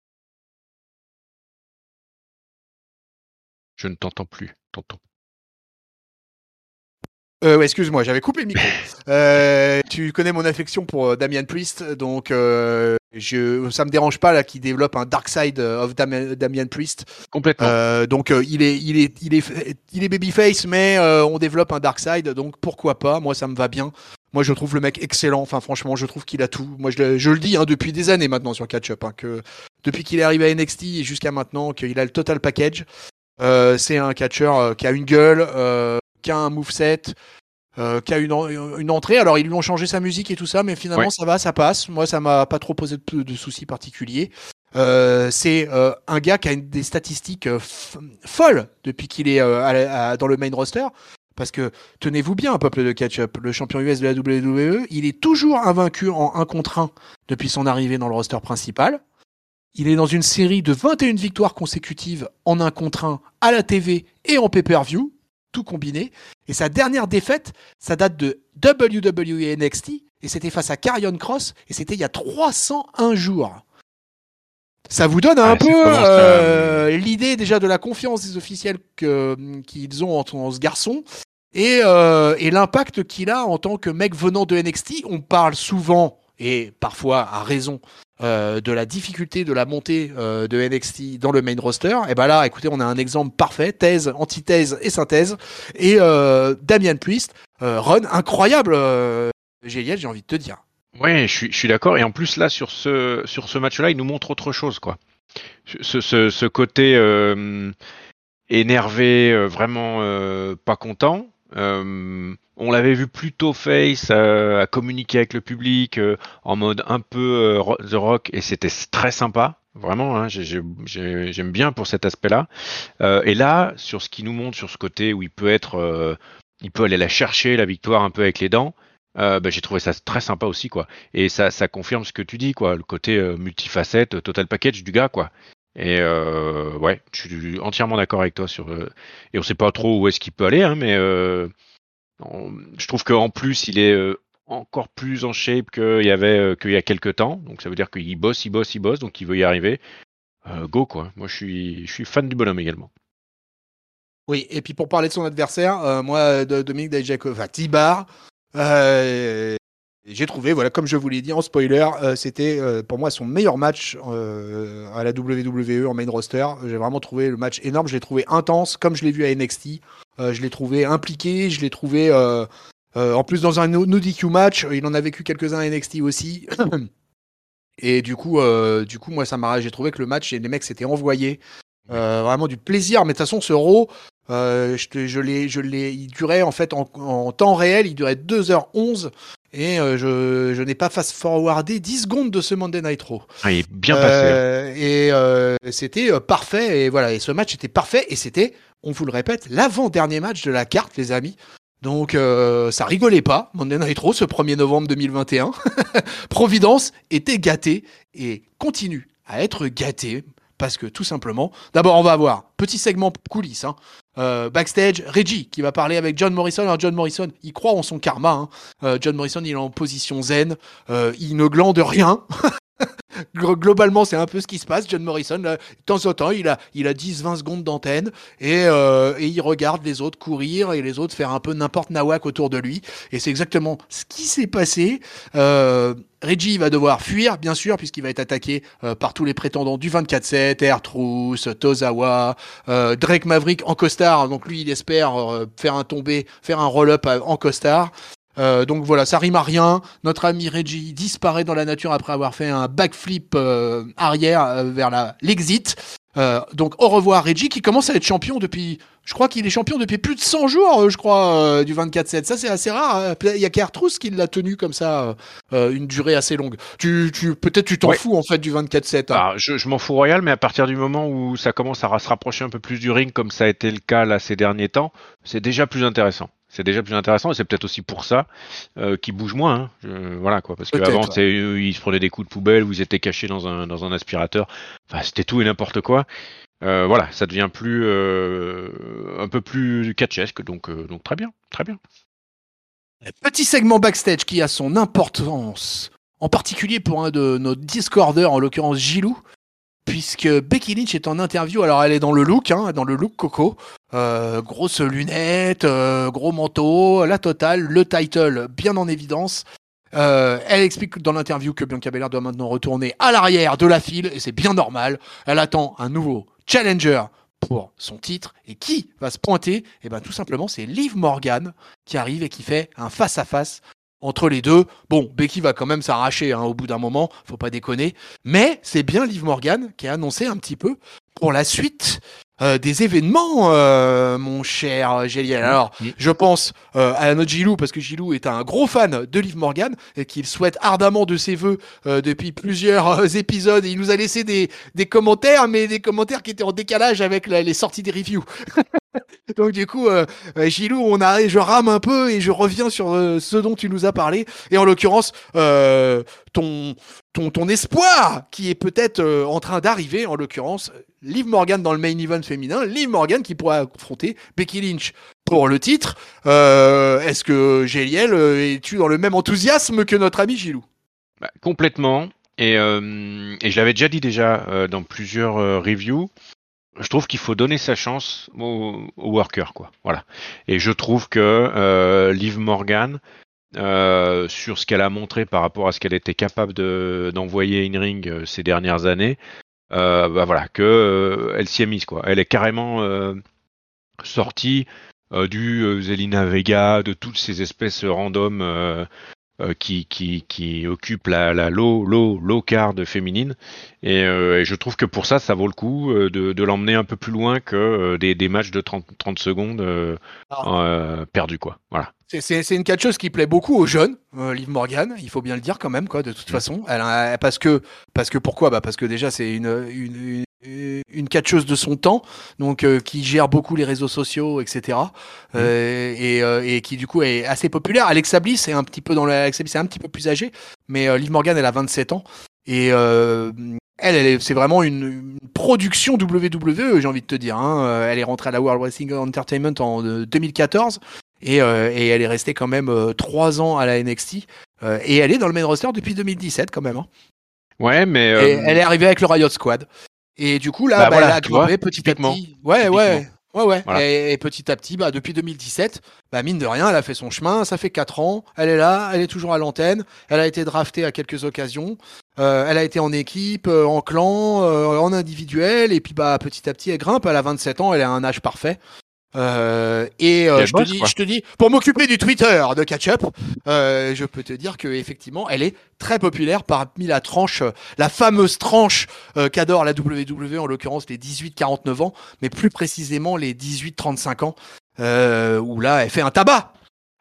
Je ne t'entends plus, tonton. Euh, ouais, excuse-moi, j'avais coupé le micro. Euh, tu connais mon affection pour euh, Damien Priest, donc euh, je, ça me dérange pas là qu'il développe un Dark Side of Dam- Damien Priest. Complètement. Euh, donc euh, il est, il est, il est, il est babyface, mais euh, on développe un Dark Side, donc pourquoi pas ? Moi, ça me va bien. Moi, je trouve le mec excellent. Enfin, franchement, je trouve qu'il a tout. Moi, je, je le dis hein, depuis des années maintenant sur Catch Up, hein, que depuis qu'il est arrivé à N X T et jusqu'à maintenant, qu'il a le total package. Euh, c'est un catcheur euh, qui a une gueule, euh, qui a un moveset. Euh, qui a une, une entrée. Alors, ils lui ont changé sa musique et tout ça, mais finalement, Ouais. ça va, ça passe. Moi, ça m'a pas trop posé de, de soucis particuliers. Euh, c'est euh, un gars qui a une, des statistiques euh, f- folles depuis qu'il est euh, à, à, dans le main roster. Parce que, tenez-vous bien, peuple de catch-up, le champion U S de la W W E, il est toujours invaincu en un contre un depuis son arrivée dans le roster principal. Il est dans une série de vingt et une victoires consécutives en un contre un à la T V et en pay-per-view, tout combiné. Et sa dernière défaite, ça date de W W E N X T, et c'était face à Karrion Kross, et c'était il y a trois cent un jours. Ça vous donne un Ah, peu ça... euh, l'idée déjà de la confiance des officiels que, qu'ils ont en, en ce garçon, et, euh, et l'impact qu'il a en tant que mec venant de N X T. On parle souvent, et parfois à raison, Euh, de la difficulté de la montée euh, de N X T dans le main roster. Et ben là, écoutez, on a un exemple parfait, thèse, antithèse et synthèse. Et euh, Damien Priest, euh, run incroyable, euh, Géliel, j'ai envie de te dire. Ouais, je suis, je suis d'accord. Et en plus là, sur ce, sur ce match-là, il nous montre autre chose, quoi. Ce, ce, ce côté euh, énervé, euh, vraiment euh, pas content. Euh, on l'avait vu plutôt face euh, à communiquer avec le public euh, en mode un peu euh, The Rock, et c'était très sympa. Vraiment, hein, j'ai- j'ai- j'aime bien pour cet aspect-là. Euh, et là, sur ce qui nous montre, sur ce côté où il peut être, euh, il peut aller la chercher la victoire un peu avec les dents. Euh, bah, j'ai trouvé ça très sympa aussi, quoi. Et ça, ça confirme ce que tu dis, quoi. Le côté euh, multifacette, total package du gars, quoi. Et euh, ouais, je suis entièrement d'accord avec toi sur. Euh, et on sait pas trop où est-ce qu'il peut aller, hein, mais euh, on- je trouve qu'en plus il est euh, encore plus en shape qu'il y avait euh, qu'il y a quelques temps. Donc ça veut dire qu'il bosse, il bosse, il bosse, donc il veut y arriver. Euh, go quoi. Moi je suis, je suis fan du bonhomme également. Oui, et puis pour parler de son adversaire, euh, moi, de, Dominique Dijak, enfin T-Bar, euh, j'ai trouvé, voilà, comme je vous l'ai dit en spoiler, euh, c'était euh, pour moi son meilleur match euh, à la W W E en main roster. J'ai vraiment trouvé le match énorme, je l'ai trouvé intense, comme je l'ai vu à N X T. Euh, je l'ai trouvé impliqué, je l'ai trouvé euh, euh, en plus dans un no D Q match. Il en a vécu quelques-uns à N X T aussi. Et du coup, euh, du coup, moi, ça m'a, j'ai trouvé que le match et les mecs s'étaient envoyés. Euh, vraiment du plaisir. Mais de toute façon, ce Raw, euh, je, te- je l'ai, je l'ai, il durait en fait en, en temps réel, il durait deux heures onze. et euh, je, je n'ai pas fast-forwardé dix secondes de ce Monday Night Raw. Ah, il est bien Euh, passé. et euh, c'était euh, parfait, et voilà, et ce match était parfait, et c'était, on vous le répète, l'avant-dernier match de la carte, les amis. Donc euh, ça rigolait pas, Monday Night Raw, ce premier novembre deux mille vingt et un. Providence était gâté et continue à être gâté parce que tout simplement, d'abord on va avoir petit segment coulisses, hein. Euh, backstage, Reggie qui va parler avec John Morrison. Alors John Morrison, il croit en son karma, hein. Euh, John Morrison, il est en position zen, euh, il ne glande rien. Globalement, c'est un peu ce qui se passe. John Morrison, là, de temps en temps, il a, il a dix vingt secondes d'antenne et, euh, et il regarde les autres courir et les autres faire un peu n'importe nawak autour de lui. Et c'est exactement ce qui s'est passé. Euh, Reggie va devoir fuir, bien sûr, puisqu'il va être attaqué euh, par tous les prétendants du vingt-quatre sept, R-Truth, Tozawa, euh, Drake Maverick en costard. Donc lui, il espère euh, faire un tombé, faire un roll-up en costard. Euh, donc voilà, ça rime à rien. Notre ami Reggie disparaît dans la nature après avoir fait un backflip euh, arrière euh, vers la, l'exit. Euh, donc au revoir Reggie qui commence à être champion depuis, je crois qu'il est champion depuis plus de cent jours, euh, je crois, euh, du vingt-quatre sept. Ça c'est assez rare. Hein. Il y a qu'R-Truth qui l'a tenu comme ça euh, une durée assez longue. Tu, tu, peut-être tu t'en Ouais. fous en fait du vingt-quatre sept. Hein. Alors, je, je m'en fous royal, mais à partir du moment où ça commence à se rapprocher un peu plus du ring, comme ça a été le cas là ces derniers temps, c'est déjà plus intéressant. C'est déjà plus intéressant et c'est peut-être aussi pour ça euh, qu'ils bougent moins. Hein. Je, voilà quoi, parce qu'avant Peut-être. Ouais. c'est eux, ils se prenaient des coups de poubelle, ou ils étaient cachés dans un dans un aspirateur. Enfin, c'était tout et n'importe quoi. Euh, voilà, ça devient plus euh, un peu plus catchesque, donc euh, donc très bien, très bien. Petit segment backstage qui a son importance, en particulier pour un de nos discordeurs, en l'occurrence Gilou. Puisque Becky Lynch est en interview, alors elle est dans le look, hein, dans le look Coco, euh, grosses lunettes, euh, gros manteau, la totale, le title bien en évidence. Euh, elle explique dans l'interview que Bianca Belair doit maintenant retourner à l'arrière de la file, et c'est bien normal. Elle attend un nouveau challenger pour son titre, et qui va se pointer? Et ben tout simplement c'est Liv Morgan qui arrive et qui fait un face-à-face entre les deux. Bon, Becky va quand même s'arracher hein, au bout d'un moment, faut pas déconner. Mais c'est bien Liv Morgan qui a annoncé un petit peu pour la suite euh, des événements, euh, mon cher Géliel. Alors, Mmh. je pense euh, à notre Gilou, parce que Gilou est un gros fan de Liv Morgan et qu'il souhaite ardemment de ses voeux euh, depuis plusieurs euh, épisodes. Et il nous a laissé des, des commentaires, mais des commentaires qui étaient en décalage avec la, les sorties des reviews. Donc du coup, euh, Gilou, on a, je rame un peu et je reviens sur euh, ce dont tu nous as parlé. Et en l'occurrence, euh, ton, ton, ton espoir qui est peut-être euh, en train d'arriver, en l'occurrence, Liv Morgan dans le main event féminin, Liv Morgan qui pourra affronter Becky Lynch pour le titre. Euh, est-ce que Géliel, euh, es-tu dans le même enthousiasme que notre ami Gilou? Bah, complètement. Et, euh, et je l'avais déjà dit déjà euh, dans plusieurs euh, reviews. Je trouve qu'il faut donner sa chance aux, aux workers, quoi. Voilà. Et je trouve que euh, Liv Morgan, euh, sur ce qu'elle a montré par rapport à ce qu'elle était capable de, d'envoyer in-ring euh, ces dernières années, euh, bah voilà, que euh, elle s'y est mise, quoi. Elle est carrément euh, sortie euh, du euh, Zelina Vega, de toutes ces espèces random euh, euh, qui, qui, qui occupent la, la low, low, low card féminine. Et, euh, et je trouve que pour ça, ça vaut le coup euh, de, de l'emmener un peu plus loin que euh, des, des matchs de trente, trente secondes euh, euh, perdus, quoi. Voilà. C'est, c'est, c'est une catcheuse qui plaît beaucoup aux jeunes, euh, Liv Morgan, il faut bien le dire quand même, quoi, de toute Mmh. façon. Elle a- parce que, parce que pourquoi? Bah parce que déjà c'est une, une, une, une catcheuse de son temps, donc euh, qui gère beaucoup les réseaux sociaux, et cetera. Mmh. Euh, et, euh, et qui du coup est assez populaire. Alexa Bliss est un petit peu dans la, Alexa Bliss est un petit peu plus âgée, mais euh, Liv Morgan elle a vingt-sept ans et euh, elle, elle est, c'est vraiment une, une production W W E, j'ai envie de te dire. Hein. Elle est rentrée à la World Wrestling Entertainment en euh, deux mille quatorze. Et, euh, et elle est restée quand même euh, trois ans à la N X T. Euh, et elle est dans le main roster depuis deux mille dix-sept quand même. Hein. Ouais, mais Et euh, elle est arrivée avec le Riot Squad. Et du coup, là, bah bah, voilà, elle a tu vois, grimpé petit à typiquement, petit. Ouais, typiquement. ouais. Ouais, ouais. Voilà. Et, et petit à petit, bah, depuis deux mille dix-sept, bah, mine de rien, elle a fait son chemin. Ça fait quatre ans. Elle est là. Elle est toujours à l'antenne. Elle a été draftée à quelques occasions. Euh, elle a été en équipe, euh, en clan, euh, en individuel. Et puis, bah, petit à petit, elle grimpe. Elle a vingt-sept ans. Elle a un âge parfait. Euh, et euh, Elle je te bosse, dis, quoi. je te dis, pour m'occuper du Twitter de Catch-Up, euh, je peux te dire que effectivement, elle est très populaire parmi la tranche, euh, la fameuse tranche euh, qu'adore la W W E, en l'occurrence les dix-huit quarante-neuf ans, mais plus précisément les dix-huit trente-cinq ans, euh, où là, elle fait un tabac.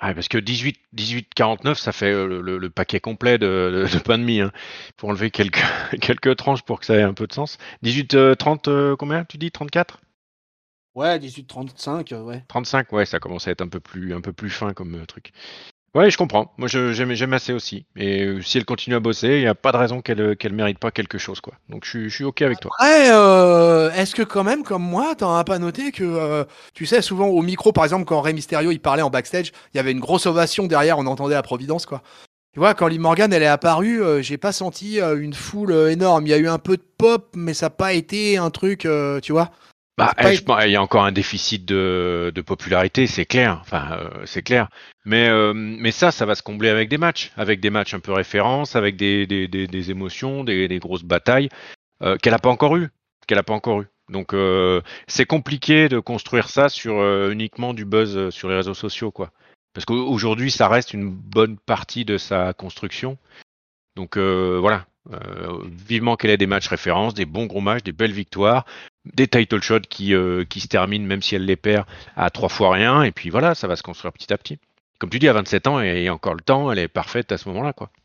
Ah, parce que dix-huit, dix-huit quarante-neuf, ça fait euh, le, le paquet complet de, de, de pain de mie. Hein. Faut enlever quelques, quelques tranches pour que ça ait un peu de sens. dix-huit, euh, trente, euh, combien tu dis? trente-quatre? Ouais, dix-huit trente-cinq, euh, ouais. trente-cinq, ouais, ça commence à être un peu plus, un peu plus fin comme euh, truc. Ouais, je comprends. Moi, je, j'aime, j'aime assez aussi. Et euh, si elle continue à bosser, il n'y a pas de raison qu'elle, euh, qu'elle mérite pas quelque chose, quoi. Donc, je, suis- je suis ok avec toi. Après, euh, est-ce que quand même, comme moi, t'en as pas noté que, euh, tu sais, souvent au micro, par exemple, quand Rey Mysterio il parlait en backstage, il y avait une grosse ovation derrière, on entendait la Providence, quoi. Tu vois, quand Liv Morgan elle est apparue, euh, j'ai pas senti euh, une foule euh, énorme. Il y a eu un peu de pop, mais ça n'a pas été un truc, euh, tu vois. Bah, C'est pas eh, je été- pense- il y a encore un déficit de, de popularité, c'est clair. Enfin, euh, c'est clair. Mais, euh, mais ça, ça va se combler avec des matchs, avec des matchs un peu références, avec des, des, des, des émotions, des, des grosses batailles euh, qu'elle a pas encore eu, qu'elle a pas encore eu. Donc, euh, c'est compliqué de construire ça sur euh, uniquement du buzz euh, sur les réseaux sociaux, quoi. Parce qu'aujourd'hui, ça reste une bonne partie de sa construction. Donc euh, voilà, euh, vivement qu'elle ait des matchs références, des bons gros matchs, des belles victoires, des title shots qui, euh, qui se terminent, même si elle les perd, à trois fois rien, et puis voilà, ça va se construire petit à petit. Comme tu dis, à vingt-sept ans, et encore le temps, elle est parfaite à ce moment-là, quoi.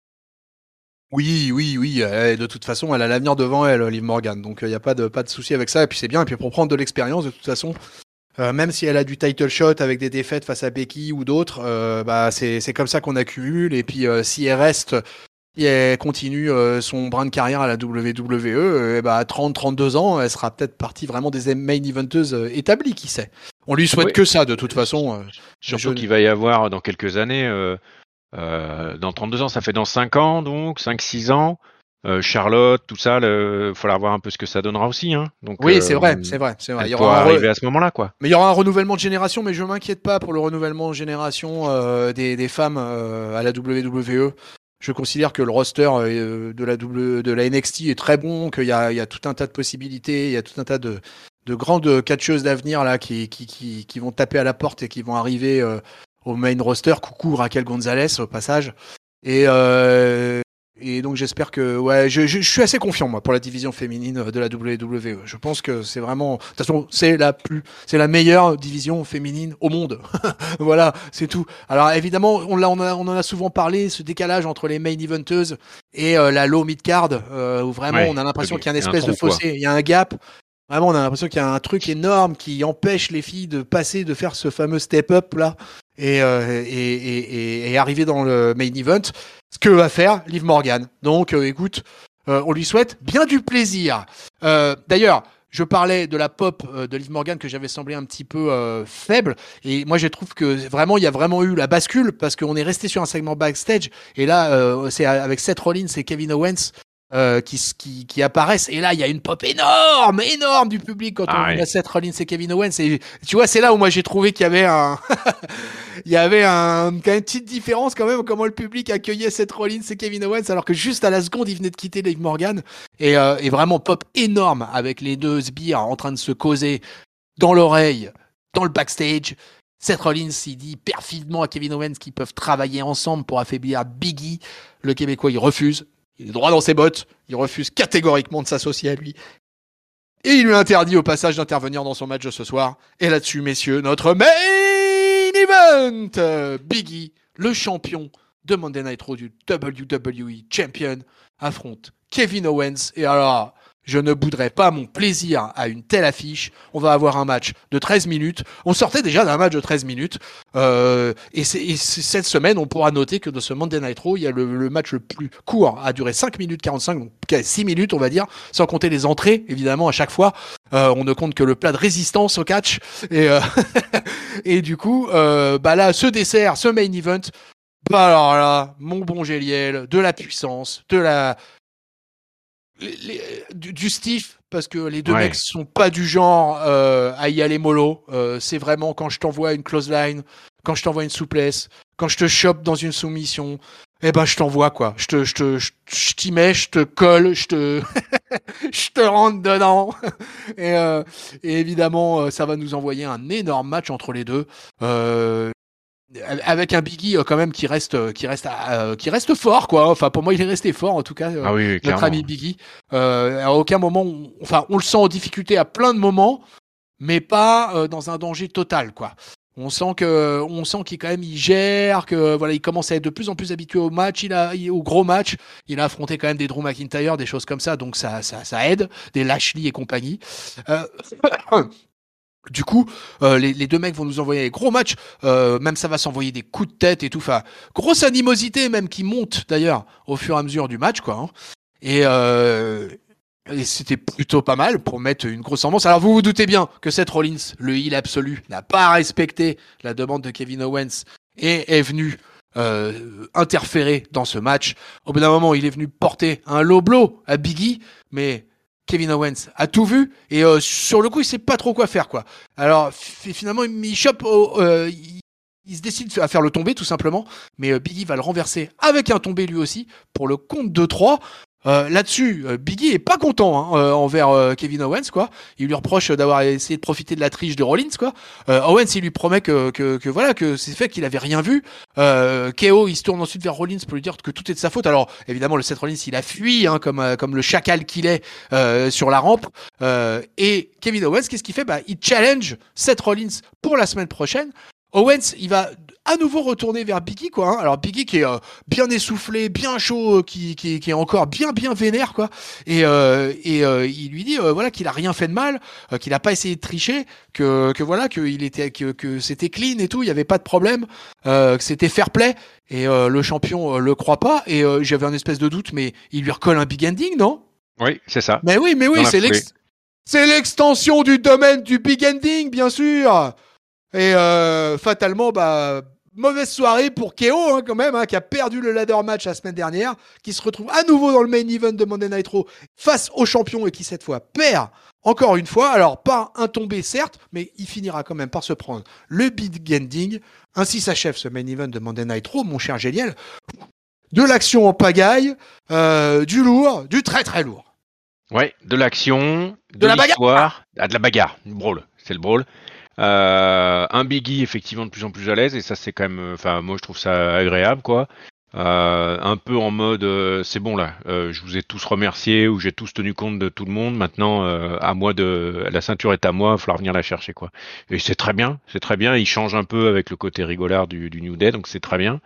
Oui, oui, oui. euh, de toute façon, elle a l'avenir devant elle, Liv Morgan. Donc, il n'y a pas de, pas de souci avec ça. Et puis, c'est bien. Et puis, pour prendre de l'expérience, de toute façon, euh, même si elle a du title shot avec des défaites face à Becky ou d'autres, euh, bah, c'est, c'est comme ça qu'on accumule. Et puis, euh, si elle reste et elle continue euh, son brin de carrière à la W W E, euh, bah, à trente trente-deux ans, elle sera peut-être partie vraiment des main eventeuses euh, établies, qui sait. On lui souhaite Oui, que ça, de toute façon. euh, je... surtout qu'il va y avoir dans quelques années, euh, euh, dans trente-deux ans, ça fait dans cinq ans, donc cinq six ans. Euh, Charlotte, tout ça, il faudra voir un peu ce que ça donnera aussi. Hein. Donc, Oui, c'est euh, vrai, c'est vrai, c'est vrai. elle Il y aura pourra un re- arriver à ce moment-là, quoi. Mais il y aura un renouvellement de génération, mais je m'inquiète pas pour le renouvellement de génération euh, des, des femmes euh, à la W W E. Je considère que le roster euh, de, la w, de la N X T est très bon, qu'il y a, il y a tout un tas de possibilités, il y a tout un tas de, de grandes catcheuses d'avenir là qui, qui, qui, qui vont taper à la porte et qui vont arriver euh, au main roster. Coucou Raquel Gonzalez au passage. Et, euh, et donc j'espère que ouais, je, je, je suis assez confiant moi pour la division féminine de la W W E. Je pense que c'est vraiment, de toute façon, c'est la plus, c'est la meilleure division féminine au monde. Voilà, c'est tout. Alors évidemment, on, l'a, on, a, on en a souvent parlé, ce décalage entre les main eventeuses et euh, la low mid card, euh, où vraiment on Ouais, a l'impression qu'il y a une il y a un espèce de trou, quoi. fossé, il y a un gap. Vraiment, on a l'impression qu'il y a un truc énorme qui empêche les filles de passer, de faire ce fameux step-up là et, euh, et, et, et, et arriver dans le main event. Ce que va faire Liv Morgan. Donc, euh, écoute, euh, on lui souhaite bien du plaisir. Euh, d'ailleurs, je parlais de la pop euh, de Liv Morgan que j'avais semblé un petit peu euh, faible. Et moi, je trouve que vraiment, il y a vraiment eu la bascule parce qu'on est resté sur un segment backstage. Et là, euh, c'est avec Seth Rollins et Kevin Owens euh, qui, qui, qui apparaissent. Et là, il y a une pop énorme, énorme du public quand on Ah voit ouais. Seth Rollins et Kevin Owens. Et tu vois, c'est là où moi j'ai trouvé qu'il y avait un, il y avait un, quand même une petite différence quand même comment le public accueillait Seth Rollins et Kevin Owens, alors que juste à la seconde, il venait de quitter Liv Morgan. Et, euh, et vraiment pop énorme avec les deux sbires en train de se causer dans l'oreille, dans le backstage. Seth Rollins, il dit perfidement à Kevin Owens qu'ils peuvent travailler ensemble pour affaiblir Biggie. Le Québécois, il refuse. Il est droit dans ses bottes. Il refuse catégoriquement de s'associer à lui. Et il lui interdit au passage d'intervenir dans son match de ce soir. Et là-dessus, messieurs, notre main event, Biggie, le champion de Monday Night Raw du W W E Champion, affronte Kevin Owens. Et alors, je ne bouderai pas mon plaisir à une telle affiche. On va avoir un match de treize minutes. On sortait déjà d'un match de treize minutes. Euh, et, c'est, et c'est, cette semaine, on pourra noter que dans ce Monday Night Raw, il y a le, le match le plus court, a duré cinq minutes quarante-cinq, donc six minutes, on va dire, sans compter les entrées, évidemment, à chaque fois. Euh, on ne compte que le plat de résistance au catch. Et, euh, et du coup, euh, bah là, ce dessert, ce main event, bah alors là, mon bon Géliel, de la puissance, de la, les, les, du, du stiff, parce que les deux mecs Ouais. sont pas du genre euh, à y aller mollo. Euh, c'est vraiment quand je t'envoie une close line, quand je t'envoie une souplesse, quand je te chope dans une soumission, eh ben je t'envoie quoi. Je te, je te, je, je t'y mets, je te colle, je te, je te rentre dedans. Et, euh, et évidemment, ça va nous envoyer un énorme match entre les deux. Euh, avec un Biggie euh, quand même qui reste qui reste euh, qui reste fort quoi, enfin pour moi il est resté fort en tout cas, euh, Ah oui, oui, notre ami clairement. Biggie, euh, à aucun moment on, enfin on le sent en difficulté à plein de moments mais pas euh, dans un danger total quoi. On sent que, on sent qu'il quand même il gère, que voilà, il commence à être de plus en plus habitué au match, il a, il- au gros match. Il a affronté quand même des Drew McIntyre, des choses comme ça, donc ça, ça, ça aide, des Lashley et compagnie. Euh, Du coup, euh, les, les deux mecs vont nous envoyer des gros matchs, euh, même ça va s'envoyer des coups de tête et tout. Enfin, grosse animosité même qui monte d'ailleurs au fur et à mesure du match, quoi. Hein. Et, euh, et c'était plutôt pas mal pour mettre une grosse ambiance. Alors vous vous doutez bien que Seth Rollins, le heel absolu, n'a pas respecté la demande de Kevin Owens et est venu euh, interférer dans ce match. Au bout d'un moment, il est venu porter un low blow à Biggie, mais Kevin Owens a tout vu et euh, sur le coup, il sait pas trop quoi faire, quoi. Alors f- finalement, il, il chope, au- euh, il, il se décide à faire le tombé tout simplement, mais euh, Biggie va le renverser avec un tombé lui aussi pour le compte de trois. Euh, là-dessus, euh, Biggie est pas content hein, euh, envers euh, Kevin Owens, quoi. Il lui reproche d'avoir essayé de profiter de la triche de Rollins, quoi. Euh, Owens, il lui promet que, que, que voilà, que c'est fait qu'il avait rien vu. Euh, K O, il se tourne ensuite vers Rollins pour lui dire que tout est de sa faute. Alors, évidemment, le Seth Rollins, il a fui, hein, comme, euh, comme le chacal qu'il est euh, sur la rampe. Euh, et Kevin Owens, qu'est-ce qu'il fait? Bah, il challenge Seth Rollins pour la semaine prochaine. Owens, il va à nouveau retourner vers Biggie, quoi. Hein. Alors Biggie qui est euh, bien essoufflé, bien chaud, euh, qui, qui, qui est encore bien bien vénère, quoi. Et, euh, et euh, il lui dit euh, voilà qu'il a rien fait de mal, euh, qu'il a pas essayé de tricher, que, que voilà que il était que, que c'était clean et tout, il y avait pas de problème, euh, que c'était fair play. Et euh, le champion euh, le croit pas. Et euh, j'avais un espèce de doute, mais il lui recolle un big ending, non? Oui, c'est ça. Mais oui, mais Dans oui, la c'est foulée. l'ex c'est l'extension du domaine du big ending, bien sûr. Et euh, fatalement, bah, mauvaise soirée pour K O, hein, quand même, hein, qui a perdu le ladder match la semaine dernière, qui se retrouve à nouveau dans le main event de Monday Night Raw face au champion et qui cette fois perd encore une fois. Alors, pas un tombé, certes, mais il finira quand même par se prendre le big ending. Ainsi s'achève ce main event de Monday Night Raw, mon cher Géliel. De l'action en pagaille, euh, du lourd, du très très lourd. Ouais, de l'action, De de la bagarre. l'histoire, ah, de la bagarre, le brawl, c'est le brawl. Euh, un Biggie effectivement de plus en plus à l'aise et ça c'est quand même, euh, enfin moi je trouve ça agréable quoi. Euh, un peu en mode euh, c'est bon là, euh, je vous ai tous remerciés ou j'ai tous tenu compte de tout le monde. Maintenant euh, à moi de, la ceinture est à moi, il va falloir venir la chercher quoi. Et c'est très bien, c'est très bien. Il change un peu avec le côté rigolard du, du New Day donc c'est très bien.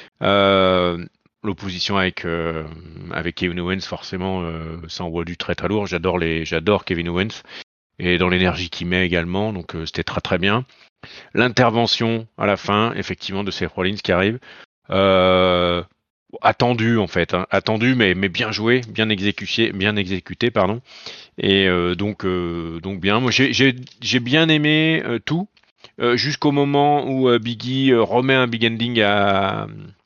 Euh, L'opposition avec euh, avec Kevin Owens forcément euh, ça envoie du très très lourd. J'adore les j'adore Kevin Owens et dans l'énergie qu'il met également donc euh, c'était très très bien. L'intervention à la fin effectivement de Seth Rollins qui arrive euh, attendu en fait hein, attendu mais mais bien joué, bien exécuté bien exécuté pardon et euh, donc euh, donc bien moi j'ai j'ai j'ai bien aimé euh, tout euh, jusqu'au moment où euh, Biggie euh, remet un big ending à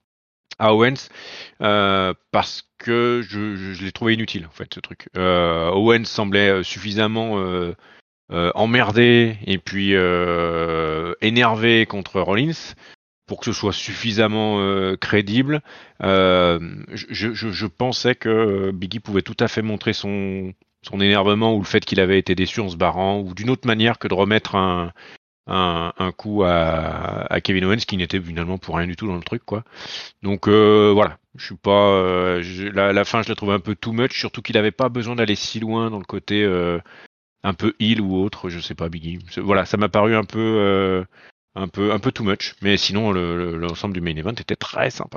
à Owens euh, parce que je, je, je l'ai trouvé inutile en fait ce truc. Euh, Owens semblait suffisamment euh, euh, emmerdé et puis euh, énervé contre Rollins pour que ce soit suffisamment euh, crédible. Euh, je, je, je pensais que Biggie pouvait tout à fait montrer son son énervement ou le fait qu'il avait été déçu en se barrant ou d'une autre manière que de remettre un un, un coup à, à Kevin Owens qui n'était finalement pour rien du tout dans le truc quoi. Donc euh, voilà, je suis pas euh, je, la, la fin je la trouve un peu too much, surtout qu'il avait pas besoin d'aller si loin dans le côté euh, un peu heal ou autre, je sais pas Biggie. C'est- Voilà, ça m'a paru un peu euh, un peu un peu too much, mais sinon le- le- l'ensemble du main event était très sympa.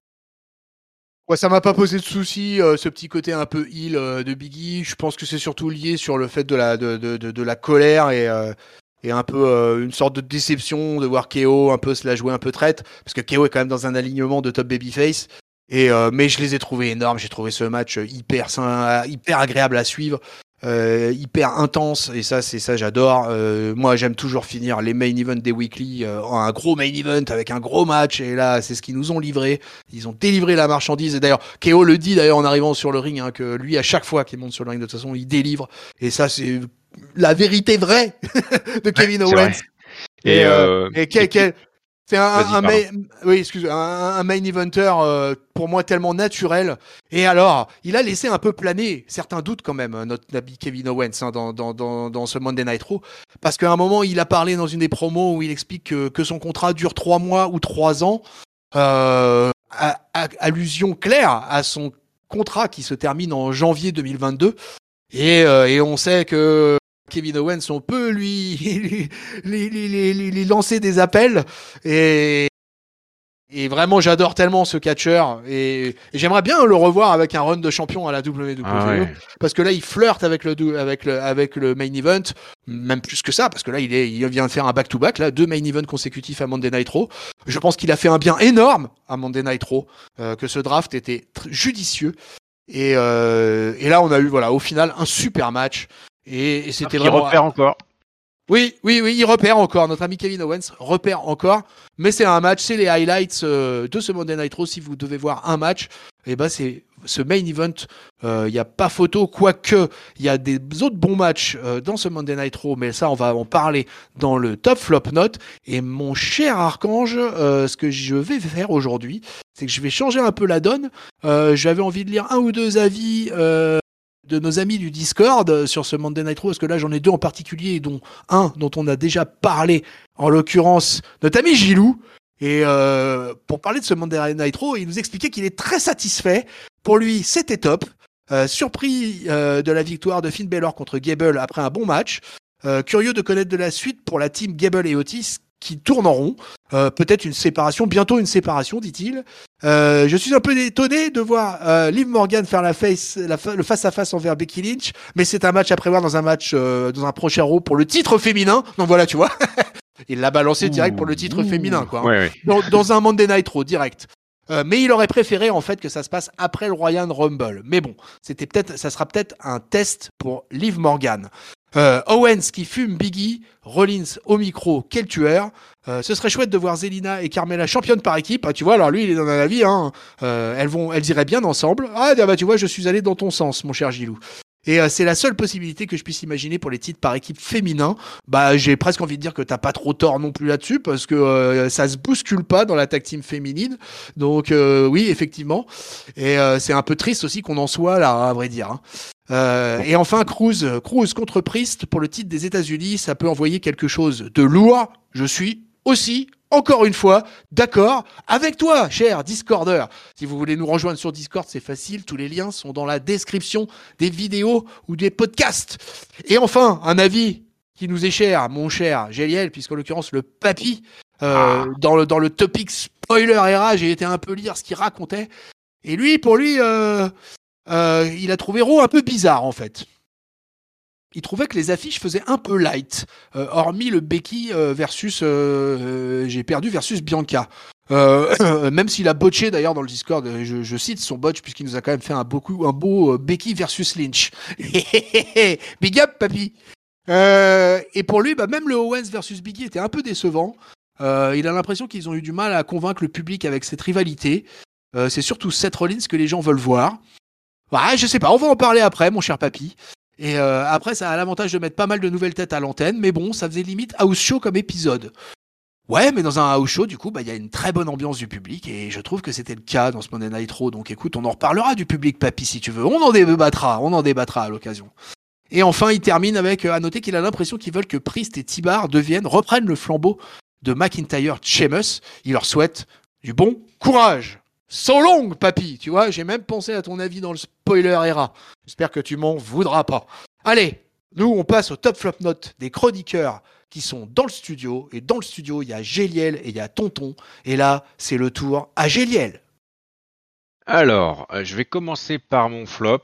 Ouais, ça m'a pas posé de soucis, euh, ce petit côté un peu heal euh, de Biggie. Je pense que c'est surtout lié sur le fait de la, de, de, de, de la colère et, euh, et un peu euh, une sorte de déception de voir K O un peu se la jouer un peu traite. Parce que K O est quand même dans un alignement de top babyface. Et, euh, mais je les ai trouvés énormes. J'ai trouvé ce match hyper, sain, hyper agréable à suivre. Euh, hyper intense et ça c'est ça j'adore. Euh, moi j'aime toujours finir les main events des weekly euh, en un gros main event avec un gros match et là c'est ce qu'ils nous ont livré. Ils ont délivré la marchandise et d'ailleurs K O le dit d'ailleurs en arrivant sur le ring hein, que lui à chaque fois qu'il monte sur le ring de toute façon il délivre et ça c'est la vérité vraie de Ouais, Kevin c'est vrai. Owens et, Et, euh, euh, et et quel, qui- quel- c'est un, vas-y, un, pardon. main, oui, excuse, un, un main eventer euh, pour moi tellement naturel. Et alors, il a laissé un peu planer certains doutes quand même, euh, notre ami Kevin Owens hein, dans, dans, dans, dans ce Monday Night Raw, parce qu'à un moment, il a parlé dans une des promos où il explique que, que son contrat dure trois mois ou trois ans, euh, à, à, allusion claire à son contrat qui se termine en janvier deux mille vingt-deux. Et, euh, et on sait que Kevin Owens, on peut lui, lui, lui, lui, lui- lui lancer des appels. Et, et vraiment, j'adore tellement ce catcheur. Et, et j'aimerais bien le revoir avec un run de champion à la W W E. Ah ouais. Parce que là, il flirte avec le, dou- avec le, avec le main event. Même plus que ça, parce que là, il, est, il vient de faire un back-to-back, là, deux main events consécutifs à Monday Night Raw. Je pense qu'il a fait un bien énorme à Monday Night Raw, euh, que ce draft était tr- judicieux. Et, euh, et là, on a eu, voilà, au final, un super match. Et, et c'était Il vraiment. repère encore. Oui, oui, oui, il repère encore. Notre ami Kevin Owens repère encore. Mais c'est un match, c'est les highlights euh, de ce Monday Night Raw. Si vous devez voir un match, et ben c'est ce main event. Il euh, n'y a pas photo, quoique il y a des autres bons matchs euh, dans ce Monday Night Raw. Mais ça, on va en parler dans le top flop note. Et mon cher Archange, euh, ce que je vais faire aujourd'hui, c'est que je vais changer un peu la donne. Euh, J'avais envie de lire un ou deux avis. Euh, de nos amis du Discord sur ce Monday Night Raw, parce que là j'en ai deux en particulier, dont un dont on a déjà parlé, en l'occurrence notre ami Gilou. Et euh, pour parler de ce Monday Night Raw, il nous expliquait qu'il est très satisfait. Pour lui, c'était top. Euh, surpris euh, de la victoire de Finn Balor contre Gable après un bon match. Euh, curieux de connaître de la suite pour la team Gable et Otis qui tourne en rond. Euh, peut-être une séparation, bientôt une séparation, dit-il. Euh, je suis un peu étonné de voir euh, Liv Morgan faire la face, la fa- le face-à-face envers Becky Lynch, mais c'est un match à prévoir dans un match, euh, dans un prochain Raw pour le titre féminin. Donc voilà, tu vois. Il l'a balancé direct pour le titre Ouh. féminin, quoi. Hein. Ouais, ouais. Dans, dans un Monday Night Raw, direct. Euh, mais il aurait préféré en fait que ça se passe après le Royal Rumble. Mais bon, c'était peut-être, ça sera peut-être un test pour Liv Morgan. Euh, Owens qui fume Biggie, Rollins au micro, quel tueur. Euh, ce serait chouette de voir Zelina et Carmella championnes par équipe. Ah, tu vois, alors lui, il est dans un avis. Hein. Euh, elles, vont, elles iraient bien ensemble. Ah, bah tu vois, je suis allé dans ton sens, mon cher Gilou. Et euh, c'est la seule possibilité que je puisse imaginer pour les titres par équipe féminin. Bah, j'ai presque envie de dire que t'as pas trop tort non plus là-dessus, parce que euh, ça se bouscule pas dans la tag team féminine. Donc euh, oui, effectivement. Et euh, c'est un peu triste aussi qu'on en soit là, à vrai dire. Hein. Euh, et enfin, Cruz, Cruz contre Priest pour le titre des États-Unis, ça peut envoyer quelque chose de lourd. Je suis aussi, encore une fois, d'accord avec toi, cher Discorder. Si vous voulez nous rejoindre sur Discord, c'est facile. Tous les liens sont dans la description des vidéos ou des podcasts. Et enfin, un avis qui nous est cher, mon cher Géliel, puisqu'en l'occurrence, le papy, euh, Ah. dans, le, dans le topic spoiler era, j'ai été un peu lire ce qu'il racontait. Et lui, pour lui, euh, euh, il a trouvé Raw un peu bizarre, en fait. Il trouvait que les affiches faisaient un peu light, euh, hormis le Becky euh, versus euh, euh, j'ai perdu versus Bianca. Euh, même s'il a botché d'ailleurs dans le Discord, je, je cite son botch puisqu'il nous a quand même fait un, beaucoup, un beau euh, Becky versus Lynch. Big up, papy. Euh, et pour lui, bah, même le Owens versus Biggie était un peu décevant. Euh, il a l'impression qu'ils ont eu du mal à convaincre le public avec cette rivalité. Euh, c'est surtout Seth Rollins que les gens veulent voir. Ouais, je sais pas, on va en parler après, mon cher papy. Et euh, après, ça a l'avantage de mettre pas mal de nouvelles têtes à l'antenne, mais bon, ça faisait limite house show comme épisode. Ouais, mais dans un house show, du coup, bah, il y a une très bonne ambiance du public, et je trouve que c'était le cas dans ce Monday Night Raw. Donc écoute, on en reparlera du public, papy, si tu veux. On en débattra, on en débattra à l'occasion. Et enfin, il termine avec, euh, à noter qu'il a l'impression qu'ils veulent que Priest et T-Bar deviennent, reprennent le flambeau de McIntyre Sheamus. Il leur souhaite du bon courage. So long, papy, tu vois, j'ai même pensé à ton avis dans le spoiler era. J'espère que tu m'en voudras pas. Allez, nous, on passe au top flop note des chroniqueurs qui sont dans le studio. Et dans le studio, il y a Géliel et il y a Tonton. Et là, c'est le tour à Géliel. Alors, euh, je vais commencer par mon flop.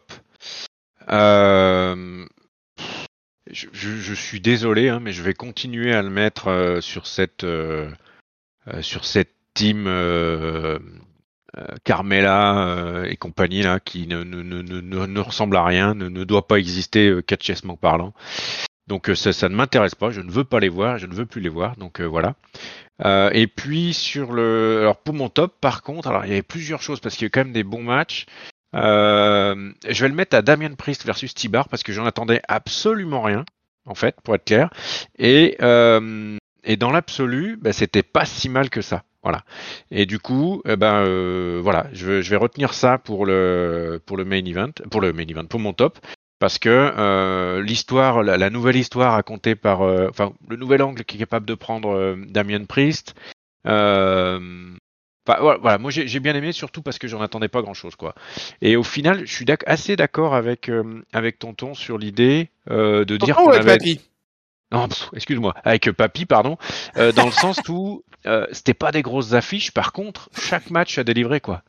Euh, je, je- je suis désolé, hein, mais je vais continuer à le mettre euh, sur cette euh, euh, sur cette team euh, euh, Carmella euh, et compagnie là, qui ne, ne, ne, ne, ne- ne ressemble à rien, ne, ne doit pas exister euh, catchesment parlant. Donc euh, ça, ça ne m'intéresse pas, je ne veux pas les voir, je ne veux plus les voir. Donc euh, voilà. Euh, et puis sur le, alors pour mon top, par contre, alors il y avait plusieurs choses parce qu'il y a eu quand même des bons matchs. Euh, je vais le mettre à Damian Priest versus T-Bar parce que j'en attendais absolument rien, en fait, pour être clair. Et, euh, et dans l'absolu, bah, c'était pas si mal que ça. Voilà. Et du coup, eh ben euh, voilà, je vais, je vais retenir ça pour le pour le main event, pour le main event, pour mon top, parce que euh, l'histoire, la, la nouvelle histoire racontée par, euh, enfin, le nouvel angle qui est capable de prendre euh, Damian Priest. Euh, Enfin, voilà, voilà, moi j'ai, j'ai bien aimé, surtout parce que j'en attendais pas grand-chose, quoi. Et au final, je suis d'ac- assez d'accord avec, euh, avec Tonton sur l'idée euh, de dire Tonton ou qu'on avec avait... papy? Non, pff, excuse-moi, avec euh, Papy, pardon, euh, dans le sens où euh, c'était pas des grosses affiches, par contre, chaque match a délivré, quoi.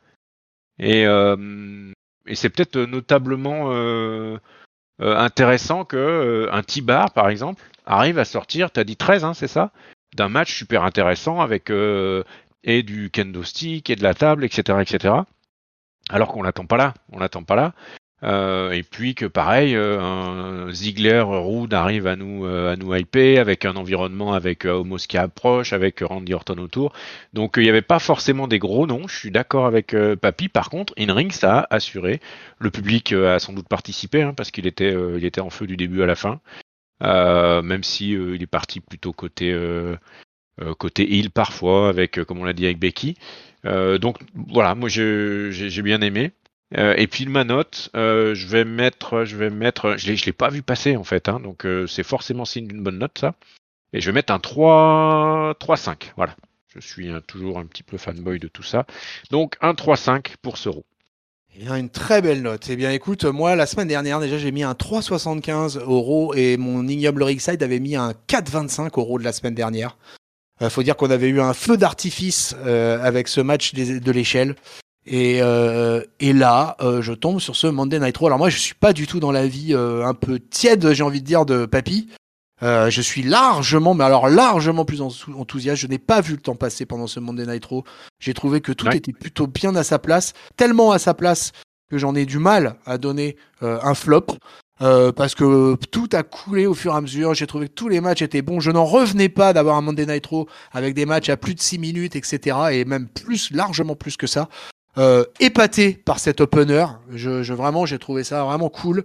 Et, euh, et c'est peut-être notablement euh, euh, intéressant que euh, un T-Bar, par exemple, arrive à sortir, t'as dit treize, hein, c'est ça, d'un match super intéressant avec euh, et du kendo stick et de la table, et cetera, et cetera. Alors qu'on l'attend pas là, on l'attend pas là. Euh, et puis que pareil, euh, un Ziggler, Rude arrive à nous euh, à nous hyper avec un environnement avec euh, Omos qui approche, avec Randy Orton autour. Donc il n'y avait pas forcément des gros noms. Je suis d'accord avec euh, Papy. Par contre, In Ring ça a assuré. Le public euh, a sans doute participé hein, parce qu'il était euh, il était en feu du début à la fin. Euh, même si euh, il est parti plutôt côté euh, euh, côté heel parfois avec euh, comme on l'a dit avec Becky. Euh, donc voilà, moi je- j'ai j'ai bien aimé. Euh, et puis ma note, euh, je vais mettre, je vais mettre, je l'ai, je l'ai pas vu passer en fait, hein, donc euh, c'est forcément signe d'une bonne note ça. Et je vais mettre un trois, trois cinq, voilà. Je suis un- toujours un petit peu fanboy de tout ça. Donc un trois cinq pour ce row. Eh bien, une très belle note. Eh bien, écoute, moi, la semaine dernière, déjà, j'ai mis un trois virgule soixante-quinze euros et mon ignoble Rigside avait mis un quatre virgule vingt-cinq euros de la semaine dernière. Il euh, faut dire qu'on avait eu un feu d'artifice euh, avec ce match des, de l'échelle. Et, euh, et là, euh, je tombe sur ce Monday Night Raw. Alors moi, je suis pas du tout dans la vie euh, un peu tiède, j'ai envie de dire, de Papy. Euh, je suis largement, mais alors largement plus enthousiaste. Je n'ai pas vu le temps passer pendant ce Monday Night Raw. J'ai trouvé que tout Ouais. était plutôt bien à sa place, tellement à sa place que j'en ai du mal à donner euh, un flop. Euh, parce que tout a coulé au fur et à mesure. J'ai trouvé que tous les matchs étaient bons. Je n'en revenais pas d'avoir un Monday Night Raw avec des matchs à plus de six minutes, et cetera. Et même plus, largement plus que ça. Euh, épaté par cet opener. Je, je vraiment, j'ai trouvé ça vraiment cool.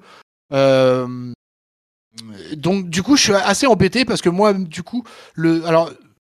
Euh, donc du coup, je suis assez embêté parce que moi, du coup, le, alors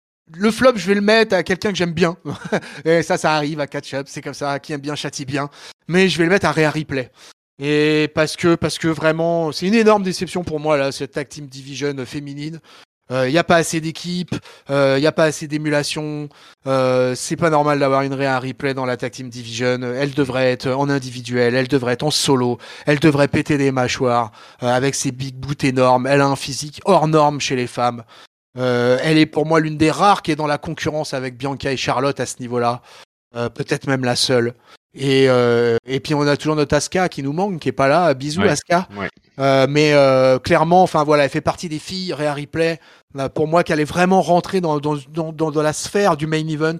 le flop, je vais le mettre à quelqu'un que j'aime bien. Et ça, ça arrive à catch-up, c'est comme ça. Qui aime bien châtie bien. Mais je vais le mettre à Rhea Ripley. Et parce que, parce que vraiment, c'est une énorme déception pour moi là, cette tag team division féminine. Il euh, n'y a pas assez d'équipes, il euh, n'y a pas assez d'émulation. Euh, c'est pas normal d'avoir une Rhea Ripley dans la tag team division. Elle devrait être en individuel, elle devrait être en solo, elle devrait péter des mâchoires euh, avec ses big boots énormes. Elle a un physique hors norme chez les femmes. Euh, elle est pour moi l'une des rares qui est dans la concurrence avec Bianca et Charlotte à ce niveau-là. Euh, peut-être même la seule. Et, euh, et puis on a toujours notre Asuka qui nous manque, qui est pas là. Bisous Ouais. Asuka. Ouais. Euh, mais euh, clairement, enfin voilà, elle fait partie des filles. Rhea Ripley, euh, pour moi, qu'elle est vraiment rentrée dans, dans, dans, dans, dans la sphère du main event.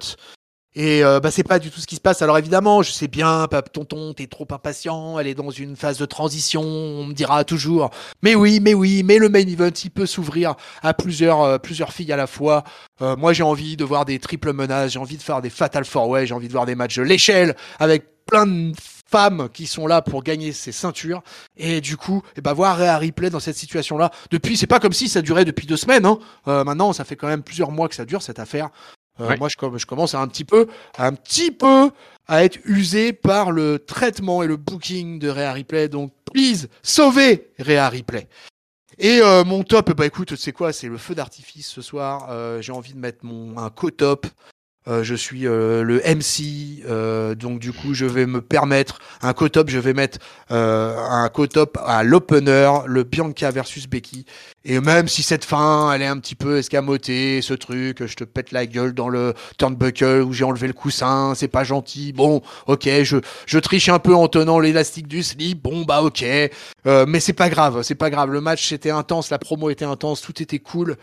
Et euh, bah c'est pas du tout ce qui se passe. Alors évidemment, je sais bien, pape tonton, t'es trop impatient. Elle est dans une phase de transition. On me dira toujours. Mais oui, mais oui, mais le main event, il peut s'ouvrir à plusieurs, euh, plusieurs filles à la fois. Euh, moi, j'ai envie de voir des triples menaces. J'ai envie de faire des fatal four way. J'ai envie de voir des matchs de l'échelle avec plein de femmes qui sont là pour gagner ces ceintures. Et du coup, et bah voir Rhea Ripley dans cette situation-là. Depuis, c'est pas comme si ça durait depuis deux semaines. Hein. Euh, maintenant, ça fait quand même plusieurs mois que ça dure cette affaire. Euh, Ouais. Moi, je, je commence à un petit peu, un petit peu à être usé par le traitement et le booking de Rhea Ripley. Donc, please, sauvez Rhea Ripley. Et euh, mon top, bah écoute, tu sais quoi, c'est le feu d'artifice ce soir. Euh, j'ai envie de mettre mon un co-top. Euh, je suis euh, le M C, euh, donc du coup je vais me permettre un co-top, je vais mettre euh, un co-top à l'opener, le Bianca versus Becky. Et même si cette fin, elle est un petit peu escamotée, ce truc, je te pète la gueule dans le turnbuckle où j'ai enlevé le coussin, c'est pas gentil. Bon, ok, je je triche un peu en tenant l'élastique du slip. Bon bah ok, euh, mais c'est pas grave, c'est pas grave. Le match c'était intense, la promo était intense, tout était cool.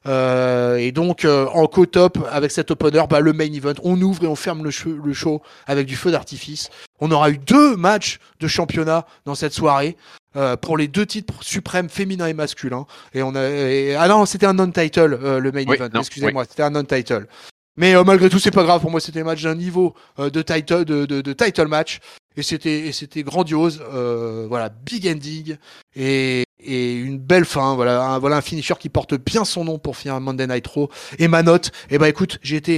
Euh, et donc euh, en co-top avec cet opener, bah, le main event, on ouvre et on ferme le show, le show avec du feu d'artifice. On aura eu deux matchs de championnat dans cette soirée euh, pour les deux titres suprêmes féminins et masculins. Et on a et, ah non, c'était un non-title euh, le main Oui, event. non, Excusez-moi, oui. C'était un non-title. Mais euh, malgré tout, c'est pas grave. Pour moi, c'était un match d'un niveau euh, de title de, de, de title match. Et c'était, et c'était grandiose. Euh, voilà, big ending et, et une belle fin. Voilà, un, voilà un finisher qui porte bien son nom pour finir un Monday Night Raw. Et ma note, eh ben écoute, j'ai été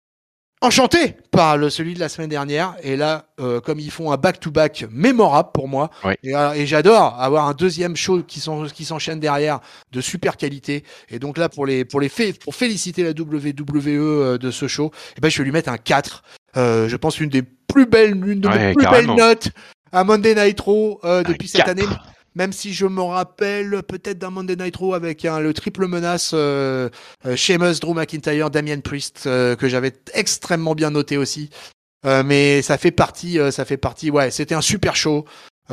enchanté par le, celui de la semaine dernière. Et là, euh, comme ils font un back-to-back mémorable pour moi, ouais. et, et j'adore avoir un deuxième show qui, sont, qui s'enchaîne derrière de super qualité. Et donc là, pour, les, pour, les fé- pour féliciter la W W E de ce show, eh ben, je vais lui mettre un quatre. Euh, je pense une des plus belles, l'une de Ouais, mes plus carrément. belles notes à Monday Night Raw euh, Un depuis cette année. quatre. Même si je me rappelle peut-être d'un Monday Night Raw avec hein, le triple menace euh, euh, Sheamus, Drew McIntyre, Damian Priest euh, que j'avais extrêmement bien noté aussi. Euh, mais ça fait partie, euh, ça fait partie. Ouais, c'était un super show.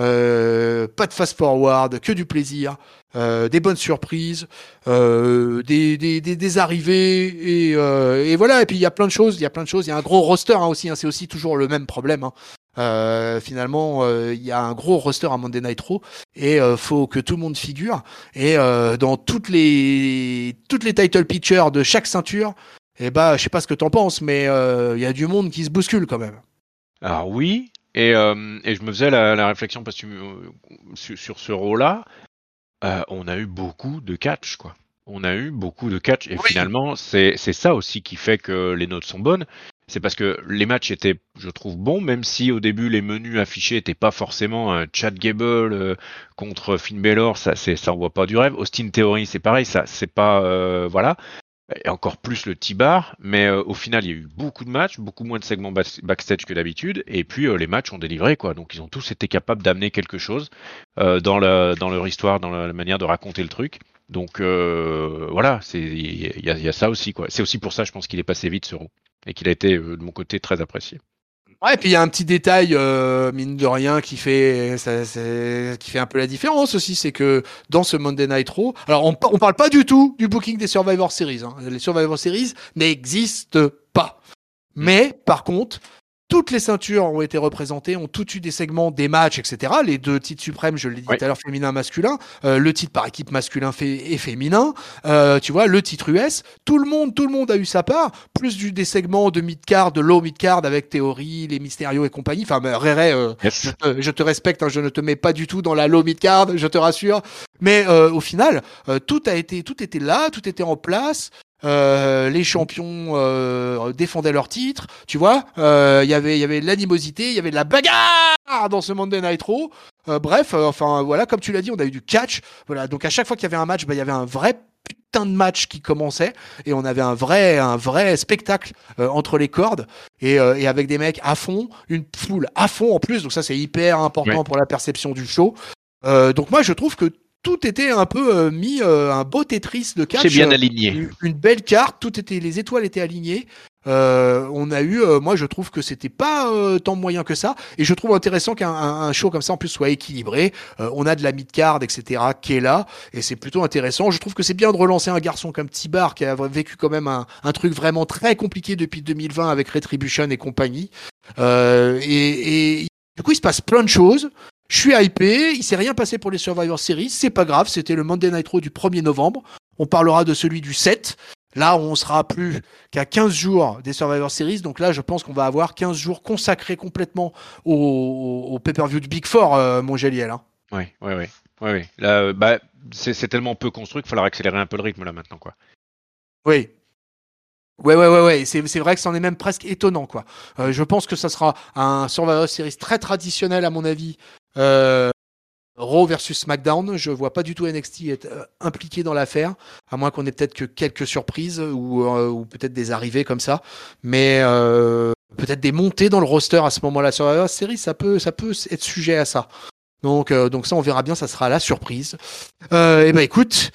Euh, pas de fast forward, que du plaisir, euh, des bonnes surprises, euh, des, des, des, des arrivées et, euh, et voilà. Et puis il y a plein de choses, il y a plein de choses. Il y a un gros roster hein, aussi. Hein, c'est aussi toujours le même problème. Hein. Euh, finalement, euh, il y a un gros roster à Monday Night Raw et euh, faut que tout le monde figure. Et euh, dans toutes les toutes les title pictures de chaque ceinture, eh bah, je sais pas ce que t'en penses, mais il euh, y a du monde qui se bouscule quand même. Alors oui, et, euh, et je me faisais la, la réflexion parce que euh, sur, sur ce rôle-là, euh, on a eu beaucoup de catch, quoi. On a eu beaucoup de catch, et Oui. finalement, c'est c'est ça aussi qui fait que les notes sont bonnes. C'est parce que les matchs étaient, je trouve, bons, même si au début les menus affichés n'étaient pas forcément un Chad Gable euh, contre Finn Balor, ça c'est ça envoie pas du rêve. Austin Theory, c'est pareil, ça c'est pas euh, voilà. Et encore plus le T-Bar, mais euh, au final il y a eu beaucoup de matchs, beaucoup moins de segments bas- backstage que d'habitude, et puis euh, les matchs ont délivré quoi, donc ils ont tous été capables d'amener quelque chose euh, dans, la, dans leur histoire, dans la manière de raconter le truc. Donc euh, voilà, c'est il y, a- il y a ça aussi quoi. C'est aussi pour ça je pense qu'il est passé vite ce rond et qu'il a été euh, de mon côté très apprécié. Ouais, et puis il y a un petit détail, euh, mine de rien, qui fait, ça, c'est- qui fait un peu la différence aussi, c'est que dans ce Monday Night Raw, alors on, on parle pas du tout du booking des Survivor Series. Hein. Les Survivor Series n'existent pas. Mm. Mais par contre, toutes les ceintures ont été représentées, ont toutes eu des segments, des matchs, et cetera. Les deux titres suprêmes, je l'ai dit Ouais. tout à l'heure, féminin, masculin, euh, le titre par équipe masculin fait- et féminin, euh, tu vois, le titre U S, tout le monde, tout le monde a eu sa part, plus du, des segments de mid-card, de low mid-card avec Théorie, les Mysterio et compagnie. Enfin, mais, Ray Ray, euh, Yes. je, te, je te respecte, hein, je ne te mets pas du tout dans la low mid-card, je te rassure. Mais euh, au final, euh, tout a été, tout était là, tout était en place. Euh, les champions euh, défendaient leur titre, tu vois. Euh, y avait, il y avait de l'animosité, il y avait de la bagarre dans ce Monday Night Raw. Euh, bref, euh, enfin voilà, comme tu l'as dit, on a eu du catch. Voilà, donc à chaque fois qu'il y avait un match, bah, il y avait un vrai putain de match qui commençait et on avait un vrai, un vrai spectacle euh, entre les cordes et, euh, et avec des mecs à fond, une foule à fond en plus. Donc ça, c'est hyper important Ouais. pour la perception du show. Euh, donc moi, je trouve que tout était un peu euh, mis euh, un beau Tetris de catch, C'est bien euh, aligné. une, une belle carte, tout était, les étoiles étaient alignées. Euh, on a eu, euh, moi je trouve que c'était pas euh, tant moyen que ça, et je trouve intéressant qu'un un, un show comme ça en plus soit équilibré. Euh, on a de la mid card, et cetera qui est là, et c'est plutôt intéressant. Je trouve que c'est bien de relancer un garçon comme T-Bar qui a vécu quand même un, un truc vraiment très compliqué depuis deux mille vingt avec Retribution et compagnie. Euh, et, et du coup il se passe plein de choses. Je suis hypé, il s'est rien passé pour les Survivor Series, c'est pas grave, c'était le Monday Night Raw du premier novembre. On parlera de celui du sept. Là, on sera plus qu'à quinze jours des Survivor Series, donc là, je pense qu'on va avoir quinze jours consacrés complètement au, au, au pay-per-view de Big Four, euh, mon Géliel. Hein. Ouais, ouais, ouais, ouais, ouais. Là, euh, bah, c'est c'est tellement peu construit qu'il va falloir accélérer un peu le rythme là maintenant quoi. Oui. Ouais, ouais, ouais, ouais. C'est, c'est vrai que c'en est même presque étonnant, quoi. Euh, je pense que ça sera un Survivor Series très traditionnel, à mon avis. Euh, Raw versus SmackDown, je vois pas du tout N X T être euh, impliqué dans l'affaire, à moins qu'on ait peut-être que quelques surprises ou, euh, ou peut-être des arrivées comme ça, mais euh, peut-être des montées dans le roster à ce moment-là sur la série, ça peut, ça peut être sujet à ça. Donc, euh, donc ça, on verra bien, ça sera la surprise. Euh, et ben écoute,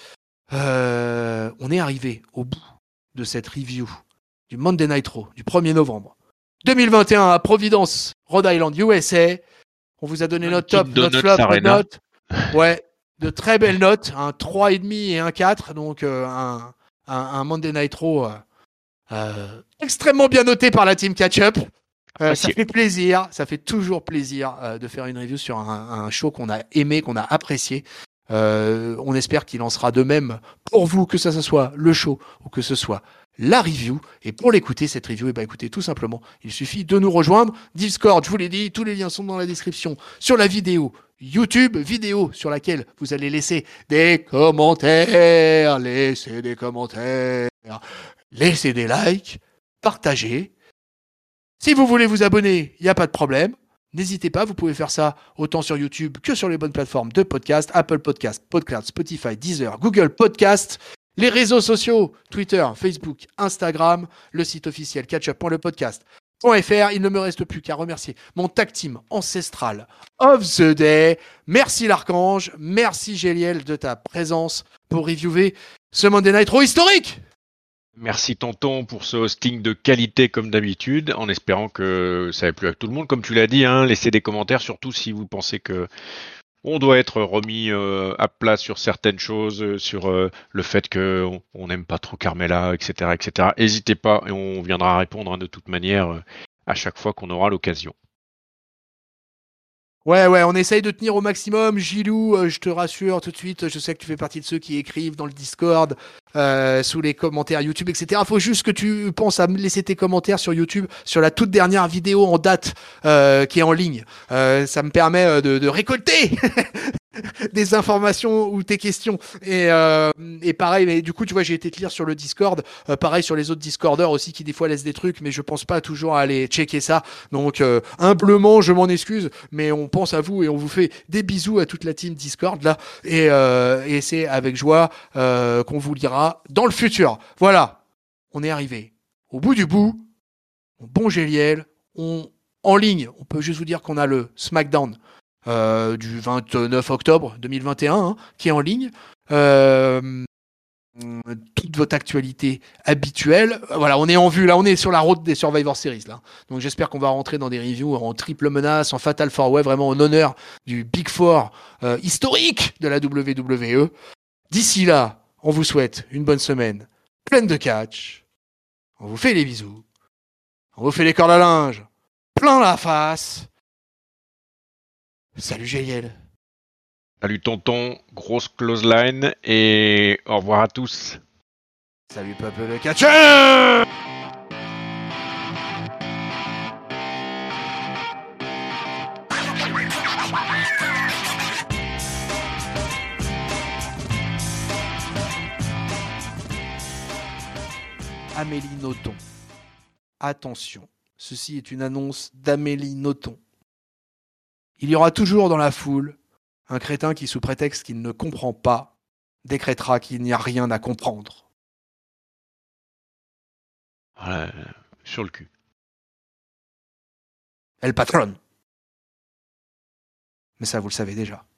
euh, on est arrivé au bout de cette review du Monday Night Raw du premier novembre deux mille vingt et un à Providence, Rhode Island, U S A. On vous a donné notre top, Dunkin' notre Donuts flop, notre Arena. note. Ouais, de très belles notes, un trois virgule cinq et un quatre, donc euh, un, un, un Monday Night Raw euh, euh, extrêmement bien noté par la team Catch-Up. Euh, ça fait plaisir, ça fait toujours plaisir euh, de faire une review sur un, un show qu'on a aimé, qu'on a apprécié. Euh, on espère qu'il en sera de même pour vous, que ça, ça soit le show ou que ce soit la review. Et pour l'écouter, cette review, eh ben, écoutez, tout simplement, il suffit de nous rejoindre. Discord, je vous l'ai dit, tous les liens sont dans la description. Sur la vidéo YouTube, vidéo sur laquelle vous allez laisser des commentaires, laissez des commentaires, laissez des likes, partagez. Si vous voulez vous abonner, il n'y a pas de problème. N'hésitez pas, vous pouvez faire ça autant sur YouTube que sur les bonnes plateformes de podcast, Apple Podcast, Podcast, Spotify, Deezer, Google Podcast, les réseaux sociaux, Twitter, Facebook, Instagram, le site officiel catchup point le podcast, .fr. Il ne me reste plus qu'à remercier mon tag team ancestral of the day. Merci l'Archange, merci Géliel de ta présence pour reviewer ce Monday Night Raw historique. Merci tonton pour ce hosting de qualité comme d'habitude, en espérant que ça ait plu à tout le monde. Comme tu l'as dit, hein, laissez des commentaires, surtout si vous pensez que on doit être remis euh, à plat sur certaines choses, euh, sur euh, le fait qu'on on n'aime pas trop Carmella, et cetera, et cetera. N'hésitez pas et on viendra répondre hein, de toute manière euh, à chaque fois qu'on aura l'occasion. Ouais, ouais, on essaye de tenir au maximum. Gilou, euh, je te rassure tout de suite, je sais que tu fais partie de ceux qui écrivent dans le Discord, euh, sous les commentaires YouTube, et cetera. Faut juste que tu penses à me laisser tes commentaires sur YouTube, sur la toute dernière vidéo en date euh, qui est en ligne. Euh, ça me permet euh, de, de récolter des informations ou tes questions. Et, euh, et pareil, mais du coup, tu vois, j'ai été te lire sur le Discord. Euh, pareil sur les autres Discorders aussi qui des fois laissent des trucs, mais je pense pas toujours à aller checker ça. Donc, euh, humblement, je m'en excuse, mais on pense à vous et on vous fait des bisous à toute la team Discord là. Et, euh, et c'est avec joie euh, qu'on vous lira dans le futur. Voilà, on est arrivé au bout du bout. Bon Géliel, on en ligne. On peut juste vous dire qu'on a le SmackDown. Euh, du vingt-neuf octobre deux mille vingt et un, hein, qui est en ligne. Euh, toute votre actualité habituelle. Voilà, on est en vue, là, on est sur la route des Survivor Series, là. Donc j'espère qu'on va rentrer dans des reviews en triple menace, en Fatal Four Way, vraiment en honneur du Big Four euh, historique de la W W E. D'ici là, on vous souhaite une bonne semaine pleine de catch. On vous fait les bisous. On vous fait les cordes à linge plein la face. Salut Géliel. Salut tonton, grosse close line et au revoir à tous. Salut peuple de catcheur. Amélie Nothomb. Attention, ceci est une annonce d'Amélie Nothomb. Il y aura toujours dans la foule un crétin qui, sous prétexte qu'il ne comprend pas, décrétera qu'il n'y a rien à comprendre. Voilà, sur le cul. Elle patronne. Mais ça, vous le savez déjà.